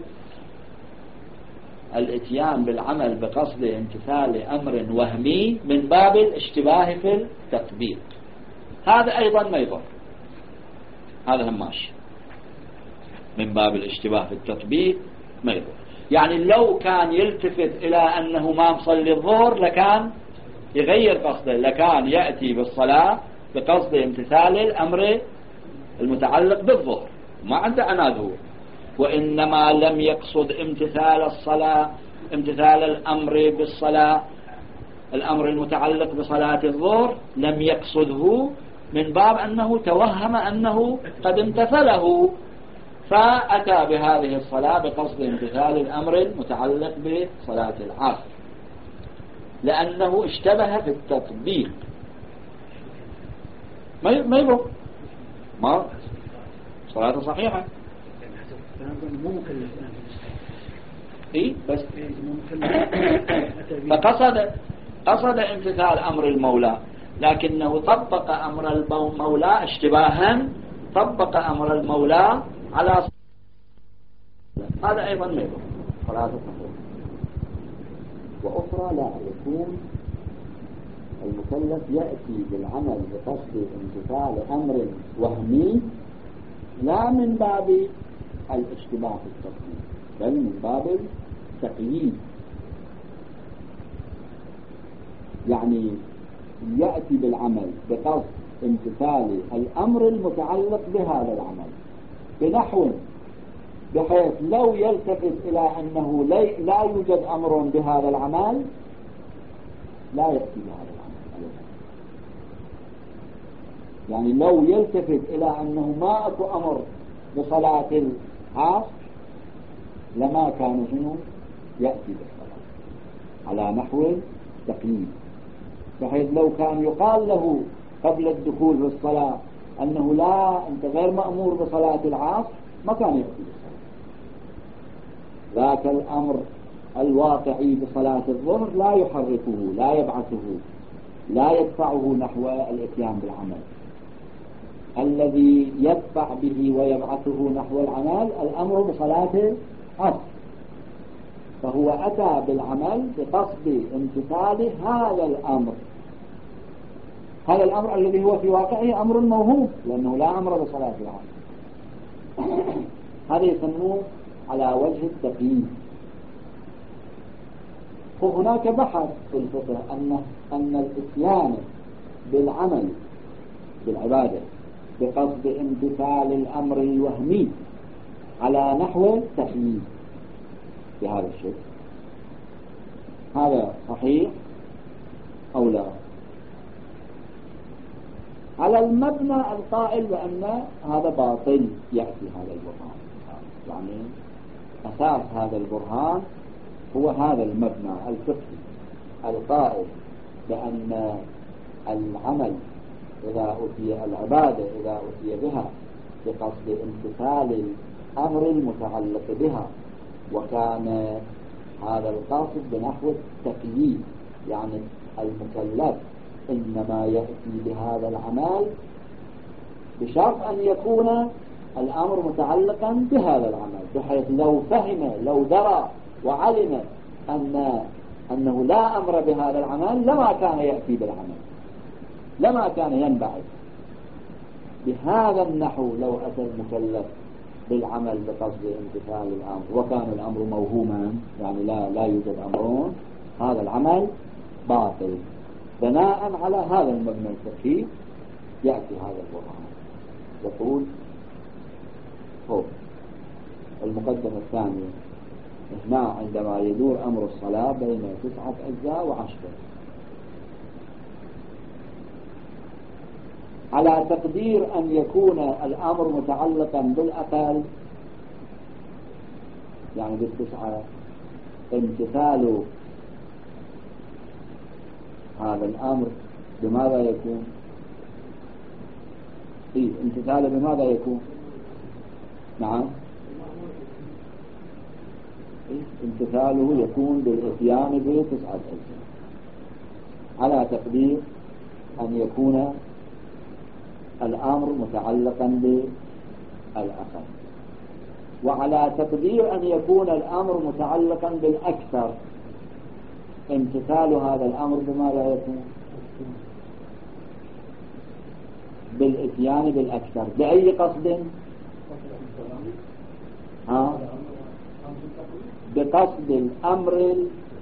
الاتيان بالعمل بقصد امتثال أمر وهمي من باب الاشتباه في التطبيق. هذا أيضا ما يضر، هذا هم ماشي من باب الاشتباه في التطبيق ما يضر. يعني لو كان يلتفت إلى أنه ما مصلي الظهر لكان يغير قصده، لكان يأتي بالصلاة بقصد امتثال الأمر المتعلق بالظهر، ما عنده عناد هو، وإنما لم يقصد امتثال الصلاة امتثال الأمر بالصلاة الأمر المتعلق بصلاة الظهر لم يقصده من باب أنه توهم أنه قد امتثله، فأتى بهذه الصلاة بقصد امتثال الأمر المتعلق بصلاة العصر. لأنه اشتبه في التطبيق. ما ما يبقى ما صلاته صحيحة. يعني حسب الكلام مو مكلف الآن. إيه بس مو مكلف. فقصد قصد امتثال أمر المولى، لكنه طبق أمر المولى اشتباها، طبق أمر المولى على هذا أيضا ما يبقى صلاته صحيحة. وأخرى لا يكون المكلف يأتي بالعمل بقصد امتثال أمر وهمي لا من باب الاشتباه في التطبيق بل من باب التقييد، يعني يأتي بالعمل بقصد امتثال الأمر المتعلق بهذا العمل بنحو بحيث لو يلتفت إلى أنه لا يوجد أمر بهذا العمل لا يأتي بهذا العمل. يعني لو يلتفت إلى أنه ما أكو أمر بصلاة العصر لما كان شنو يأتي بالصلاة على نحو تقليد، بحيث لو كان يقال له قبل الدخول في الصلاة أنه لا أنت غير مأمور بصلاة العصر ما كان يأتي بالصلاة. ذاك الأمر الواقعي بصلاة الظهر لا يحركه لا يبعثه لا يدفعه نحو الاتيان بالعمل. الذي يدفع به ويبعثه نحو العمل الأمر بصلاة العصر، فهو أتى بالعمل بقصد امتثال هذا الأمر، هذا الأمر الذي هو في واقعه أمر موهوم لأنه لا أمر بصلاة العصر. هذا يسموه على وجه التقييد. وهناك بحث في الفقه أن أن الاتيان بالعمل بالعبادة بقصد امتثال الأمر الوهمي على نحو التقييد بهذا الشيء هذا صحيح أو لا؟ على المبنى القائل بأن هذا باطل يأتي هذا البرهان، يعني أساس هذا البرهان هو هذا المبنى الفقهي القائل بأن العمل إذا أتي العبادة إذا أتي بها بقصد امتثال الأمر المتعلق بها وكان هذا القاصد بنحو التقييد، يعني المكلف إنما يأتي بهذا العمل بشرط أن يكون الأمر متعلقا بهذا العمل، بحيث لو فهم لو درى وعلم أن أنه لا أمر بهذا العمل لما كان يأتي بالعمل، لما كان ينبعث بهذا النحو. لو أتى المكلف بالعمل بقصد امتثال الأمر وكان الأمر موهوما يعني لا لا يوجد أمرون، هذا العمل باطل. بناء على هذا المبنى الفقهي يأتي هذا البرهان. يقول هو المقدمة الثانية هنا عندما يدور أمر الصلاة بين تسعة أجزاء وعشرة على تقدير أن يكون الأمر متعلقا بالأقل يعني بالتسعة امتثال هذا الأمر بماذا يكون؟ إيه امتثاله بماذا يكون؟ نعم إيه؟ امتثاله يكون بالإتيان بتسعة أجزاء على تقدير أن يكون الأمر متعلقا بالأقل، وعلى تقدير أن يكون الأمر متعلقا بالأكثر امتثال هذا الأمر بماذا يكون؟ بالإتيان بالأكثر. بأي قصد؟ ها؟ بقصد الأمر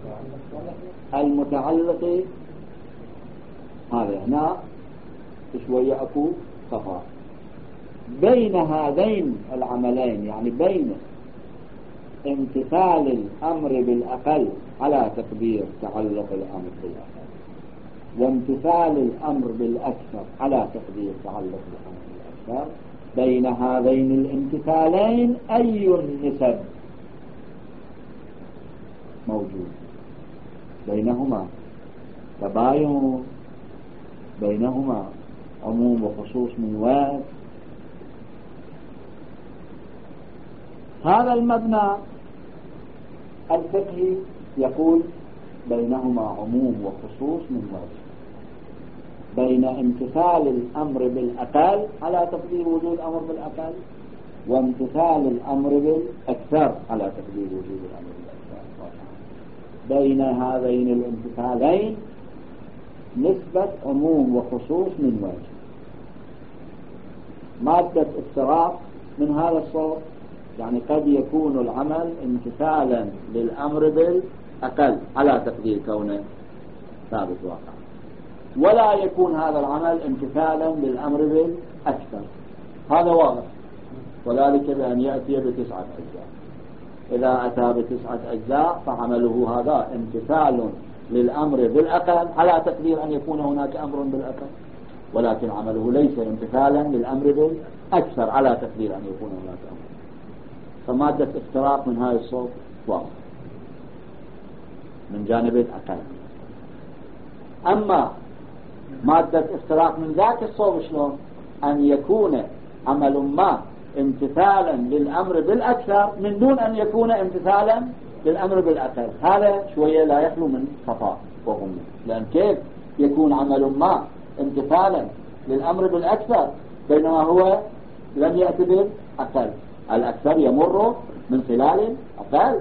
المتعلق. هذا هنا شوية أكو صفاء بين هذين العملين، يعني بين امتثال الأمر بالأقل على تقدير تعلق الأمر بالأقل وامتثال الأمر بالأكثر على تقدير تعلق الأمر بالأكثر. بين هذين الامتثالين أي النسب موجود بينهما؟ تباين بينهما عموم وخصوص من وجه. هذا المبنى الفقهي يقول بينهما عموم وخصوص من وجه، بين امتثال الأمر بالأقل على تقدير وجود أمر بالأقل وامتثال الأمر بالأكثر على تقدير وجود الأمر بالأكثر. بين هذين الامتثالين نسبة عموم وخصوص من وجه. مادة افتراق من هذا الصوت، يعني قد يكون العمل امتثالا للأمر بالأقل على تقدير كونه ثابت واقع، ولا يكون هذا العمل امتثالا للأمر بالأكثر. هذا واضح، وذلك بأن يأتي بتسعة أجزاء. إذا أتى بتسعة أجزاء فعمله هذا امتثال للأمر بالأقل على تقدير أن يكون هناك أمر بالأقل، ولكن عمله ليس امتثالا للأمر بالأكثر على تقدير أن يكون هناك أمر. فمادة افتراق من هذا الصوت واضح من جانب الأقل. أما مادة افتراق من ذاك الصوب شلون؟ أن يكون عمل ما امتثالا للأمر بالأكثر من دون أن يكون امتثالا للأمر بالأقل. هذا شوية لا يخلو من خطأ وهم، لأن كيف يكون عمل ما امتثالا للأمر بالأكثر بينما هو لم يأتي بالأقل؟ الأكثر يمر من خلال أقل.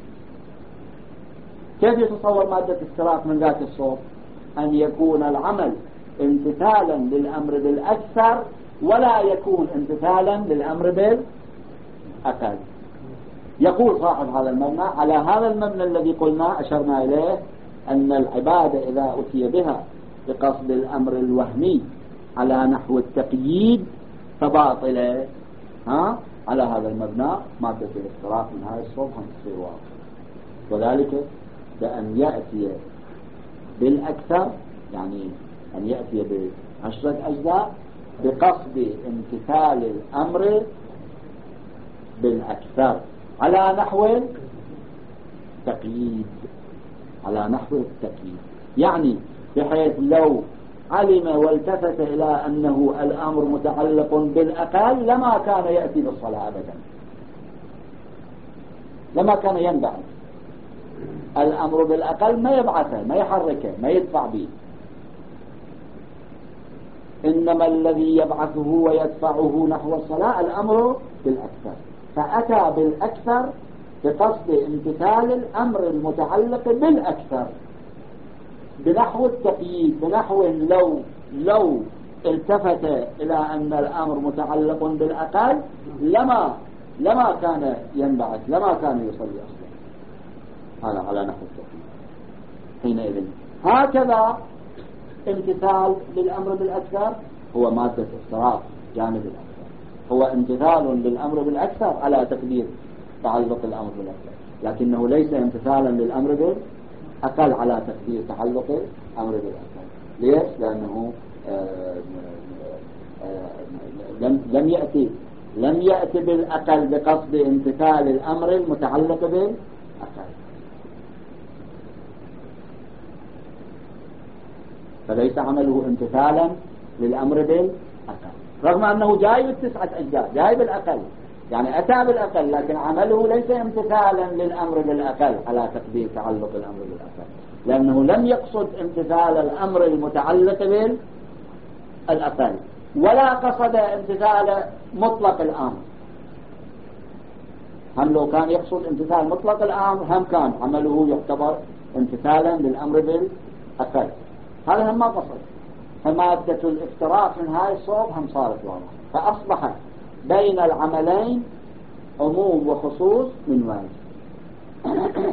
كيف يتصور مادة افتراق من ذاك الصوب؟ أن يكون العمل امتثالا للأمر بالأكثر ولا يكون امتثالا للأمر بالأقل. يقول صاحب هذا المبنى على هذا المبنى الذي قلنا أشرنا إليه أن العبادة إذا أتي بها بقصد الأمر الوهمي على نحو التقييد فباطلة. ها؟ على هذا المبنى مادة الافتراق من هذا الصوب هم تصير واضح، وذلك بأن يأتي بالأكثر، يعني أن يأتي بعشرة أجزاء بقصد امتثال الأمر بالأكثر على نحو التقييد، على نحو التقييد، يعني بحيث لو علم والتفت إلى أنه الأمر متعلق بالأقل لما كان يأتي بالصلاة أبدا، لما كان ينبعث. الأمر بالأقل ما يبعثه، ما يحركه، ما يدفع به، إنما الذي يبعثه ويدفعه نحو الصلاة الأمر بالأكثر، فأتى بالأكثر بقصد امتثال الأمر المتعلق بالأكثر بنحو التقييد، بنحو لو لو التفت إلى أن الأمر متعلق بالأقل لما لما كان ينبعث، لما كان يصلي أصلا. هذا على نحو التقييد. حينئذ هكذا امتثال للأمر بالأكثر هو مادة افتراق جانب الأكثر، هو امتثال للأمر بالأكثر على تقدير تعلق الأمر بالأكثر، لكنه ليس امتثالا للأمر بالأقل على تقدير تعلق الأمر بالأكثر. ليش؟ لأنه آآ آآ لم لم يأتي لم يأتي بالأقل بقصد امتثال الأمر المتعلق بالأقل. فليس عمله امتثالا للأمر بالأقل، رغم أنه جاي بالتسعة أجزاء، جاي بالأقل، يعني أتى بالأقل، لكن عمله ليس امتثالا للأمر بالأقل على تقدير تعلق الأمر بالأقل، لأنه لم يقصد امتثال الأمر المتعلق بالأقل، ولا قصد امتثال مطلق الأمر. هم لو كان يقصد امتثال مطلق الأمر هم كان عمله يعتبر امتثالا للأمر بالأقل، هذا هم ما قصد. فمادة الافتراق من هاي الصوب هم صارت واضحة، فأصبح بين العملين عموم وخصوص من وجه.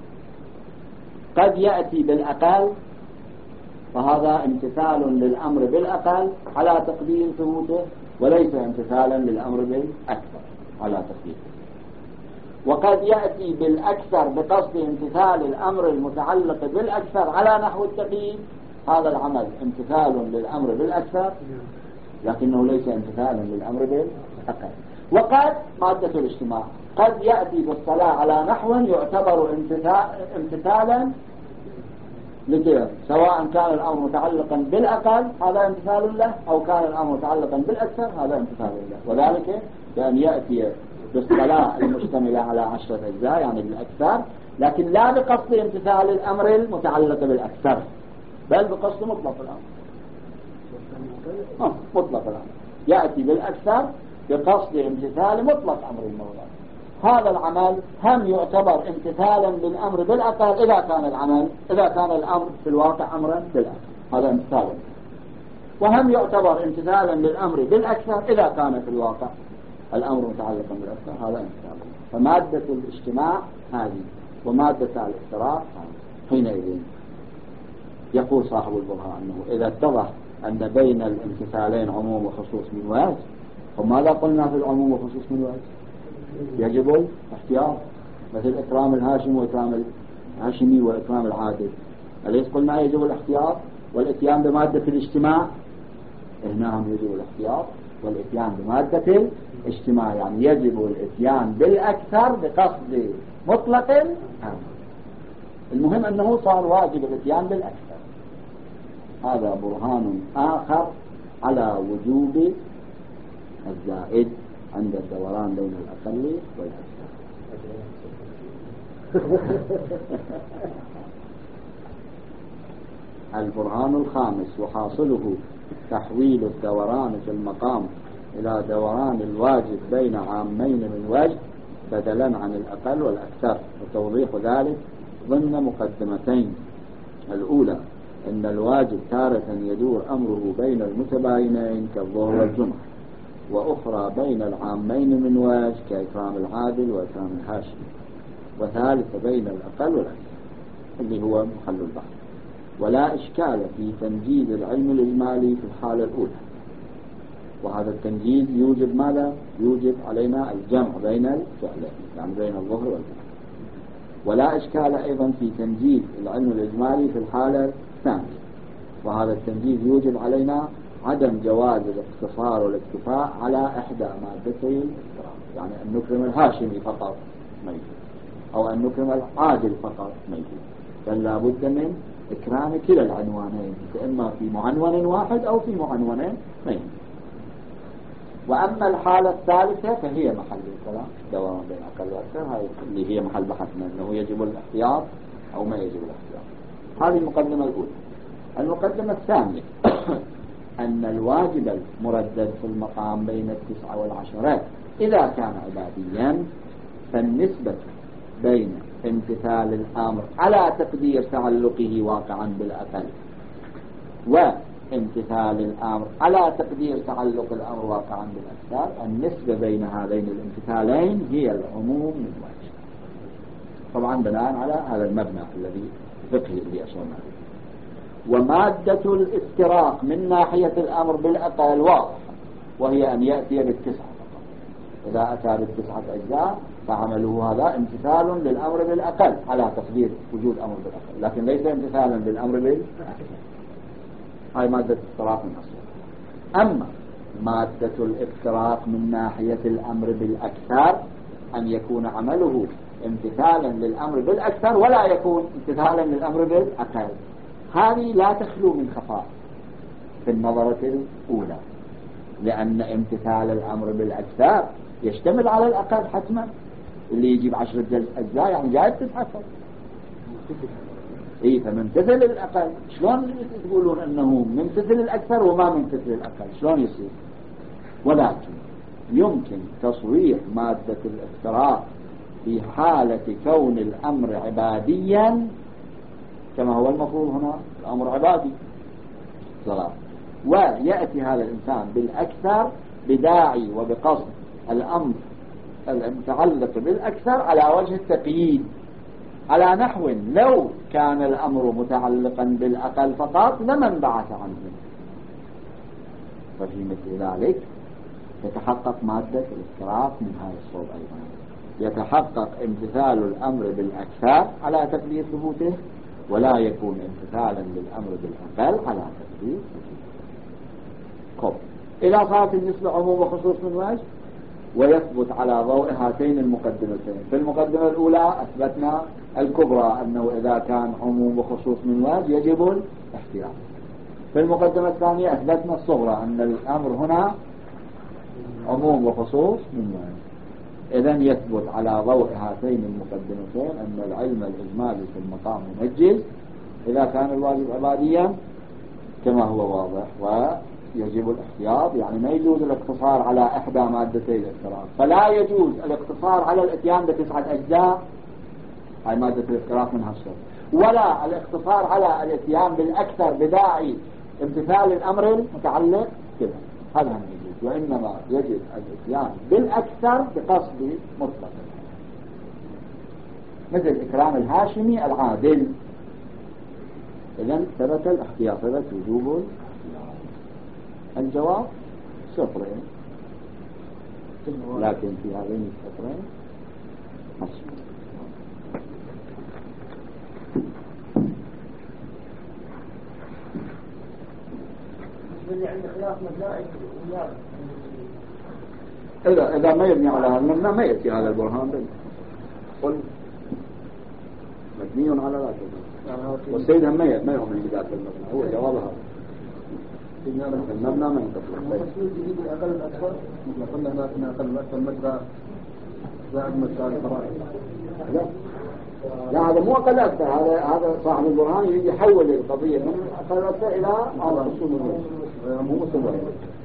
قد يأتي بالأقل فهذا امتثال للأمر بالأقل على تقدير ثبوته، وليس امتثالا للأمر بالأكثر على تقديره. وقد يأتي بالأكثر بقصد امتثال الأمر المتعلق بالأكثر على نحو التقييد، هذا العمل امتثال للأمر بالأكثر لكنه ليس امتثالا للأمر بالأقل. وقد مادة الاجتماع قد يأتي بالصلاة على نحو يعتبر امتثالا لكده سواء كان الأمر متعلقا بالأقل هذا امتثال له أو كان الأمر متعلقا بالأكثر هذا امتثال له. وذلك بأن يأتي بالصلاة المشتملة على عشرة أجزاء يعني بالأكثر، لكن لا بقصد امتثال الأمر المتعلق بالأكثر بل بقصد مطلق الأمر. آه مطلق الأمر يأتي بالأكثر بقصد امتثال مطلق أمر المولى. هذا العمل هم يعتبر امتثالا للأمر بالأقل إذا كان العمل إذا كان الأمر في الواقع أمرا بالأقل هذا امتثالا، وهم يعتبر امتثالا للأمر بالأكثر إذا كان في الواقع الأمر متعلقا بالأكثر هذا امتثالا. فمادة الاجتماع هذه ومادة الافتراق حينئذ يقول صاحب البرهان أنه إذا اتضح أن بين الامتثالين عموم وخصوص من وجه، فماذا قلنا في العموم وخصوص من وجه؟ يجب الاحتياط، مثل إكرام الهاشم وإكرام الهاشمي وإكرام العادل، أليس قلنا يجب الاحتياط والإتيان بمادة الاجتماع؟ هنا هم يجب الاحتياط والإتيان بمادة الاجتماع، يعني يجب الإتيان بالأكثر بقصد مطلق الأمر. المهم أنه صار واجب الإتيان بالأكثر. هذا برهان آخر على وجوب الزائد عند الدوران بين الأقل والأكثر. البرهان الخامس وحاصله تحويل الدوران في المقام إلى دوران الواجب بين عامين من وجه بدلا عن الأقل والأكثر، وتوضيح ذلك ضمن مقدمتين. الأولى أن الواجب تارة يدور أمره بين المتباينين كالظهر والجمعة، وأخرى بين العامين من وجه كإكرام العادل وإكرام الهاشم، وثالث بين الأقل والأكثر اللي هو محل البحث. ولا إشكال في تنجيز العلم الإجمالي في الحالة الأولى، وهذا التنجيز يوجب ماذا؟ يوجب علينا الجمع بين الفعلين يعني بين الظهر والجمعة. ولا إشكال أيضا في تنجيز العلم الإجمالي في الحالة الثانية، وهذا التنجيز يوجب علينا عدم جواز الاقتصار والاكتفاء على إحدى مادتي الإكرام، يعني أن نكرم الهاشمي فقط ما يجوز، أو أن نكرم العادل فقط ما يجوز، بل لا بد من إكرام كلا العنوانين، إما في معنون واحد أو في معنونين اثنين. وأما الحالة الثالثة فهي محل الكلام دوران بين أقل وأكثر، هذه اللي هي محل بحثنا أنه يجب الاحتياط أو ما يجب الاحتياط. هذه المقدمة الأولى. المقدمة الثانية أن الواجب المردد في المقام بين التسعة والعشرات إذا كان عباديا فالنسبة بين امتثال الأمر على تقدير تعلقه واقعا بالأقل وامتثال الأمر على تقدير تعلق الأمر واقعا بالأكثر، النسبة بين هذين الامتثالين هي العموم من وجه، طبعا بناء على هذا المبنى الذي فقهي اللي أشرنا به. ومادة الافتراق من ناحية الأمر بالأقل واضحة، وهي أن يأتي بالتسعة فقط. إذا أتى بالتسعة أجزاء فعمله هذا امتثال للأمر بالأقل على تقدير وجود أمر بالأقل، لكن ليس امتثالا للأمر بالأكثر. هاي مادة الافتراق من أصلها. أما مادة الافتراق من ناحية الأمر بالأكثر أن يكون عمله امتثالا للأمر بالأكثر ولا يكون امتثالا للأمر بالأقل، هذه لا تخلو من خفاء في النظرة الأولى، لأن امتثال الأمر بالأكثر يشتمل على الأقل حتما، اللي يجيب عشرة أجزاء يعني جايب تسعة. إيه فممتثل الأقل، شلون تقولون أنه ممتثل الأكثر وما ممتثل الأقل؟ شلون يصير؟ ولكن يمكن تصوير مادة الافتراق في حالة كون الأمر عباديا كما هو المفروض هنا، الأمر عبادي صلاة، ويأتي هذا الإنسان بالأكثر بداعي وبقصد الأمر المتعلق بالأكثر على وجه التقييد، على نحو لو كان الأمر متعلقا بالأقل فقط لما انبعث عنه. ففي مثل ذلك يتحقق مادة الافتراق من هذا الصوب أيضا، يتحقق امتثال الأمر بالأكثر على تقدير ثبوته، ولا يكون امتثالا للأمر بالأقل على تقدير ثبوته. إذا صارت النسبة عموم وخصوص من وجه ويثبت على ضوء هاتين المقدمتين. في المقدمة الأولى أثبتنا الكبرى أنه إذا كان عموم وخصوص من وجه يجب الاحتياط. في المقدمة الثانية أثبتنا الصغرى أن الأمر هنا عموم وخصوص من وجه. إذن يثبت على ضوء هاتين المقدمتين أن العلم الإجمالي في المقام منجز إذا كان الواجب عباديا كما هو واضح، ويجب الاحتياط، يعني ما يجوز الاقتصار على إحدى مادتي الافتراض. فلا يجوز الاقتصار على الاتيان بتسعة أجزاء، هاي مادة الافتراض منها الشرط، ولا الاقتصار على الاتيان بالأكثر بداعي امتثال الأمر المتعلق كذا، هذا هم يجوز. وإنما يجب الاتيان بالأكثر بقصد مطلق، مثل إكرام الهاشمي العادل. إذن ثبت الاحتياط، ثبت وجوب الاحتياط. الجواب صفرين، لكن في هذين الصفرين حسن. اللي عند خلاف مزائد وياه إذا إذا ما يبني على هذا المبنى ما يأتي هذا البرهان بل قل مبني على ذاك المبنى، والسيد هم ما يؤمن بذاك المبنى، هو جواب هذا المبنى ما ينقص. المسؤول يجيب الأقل الأكثر، مثل قلنا هناك من أقل الأكثر مجرى زائد مجرى الفرائض. لا لا، هذا مو أقل أكثر، هذا هذا صاحب البرهان يجي يحول القضية من أقل أكثر إلى أصول الرسول، مو مسلم.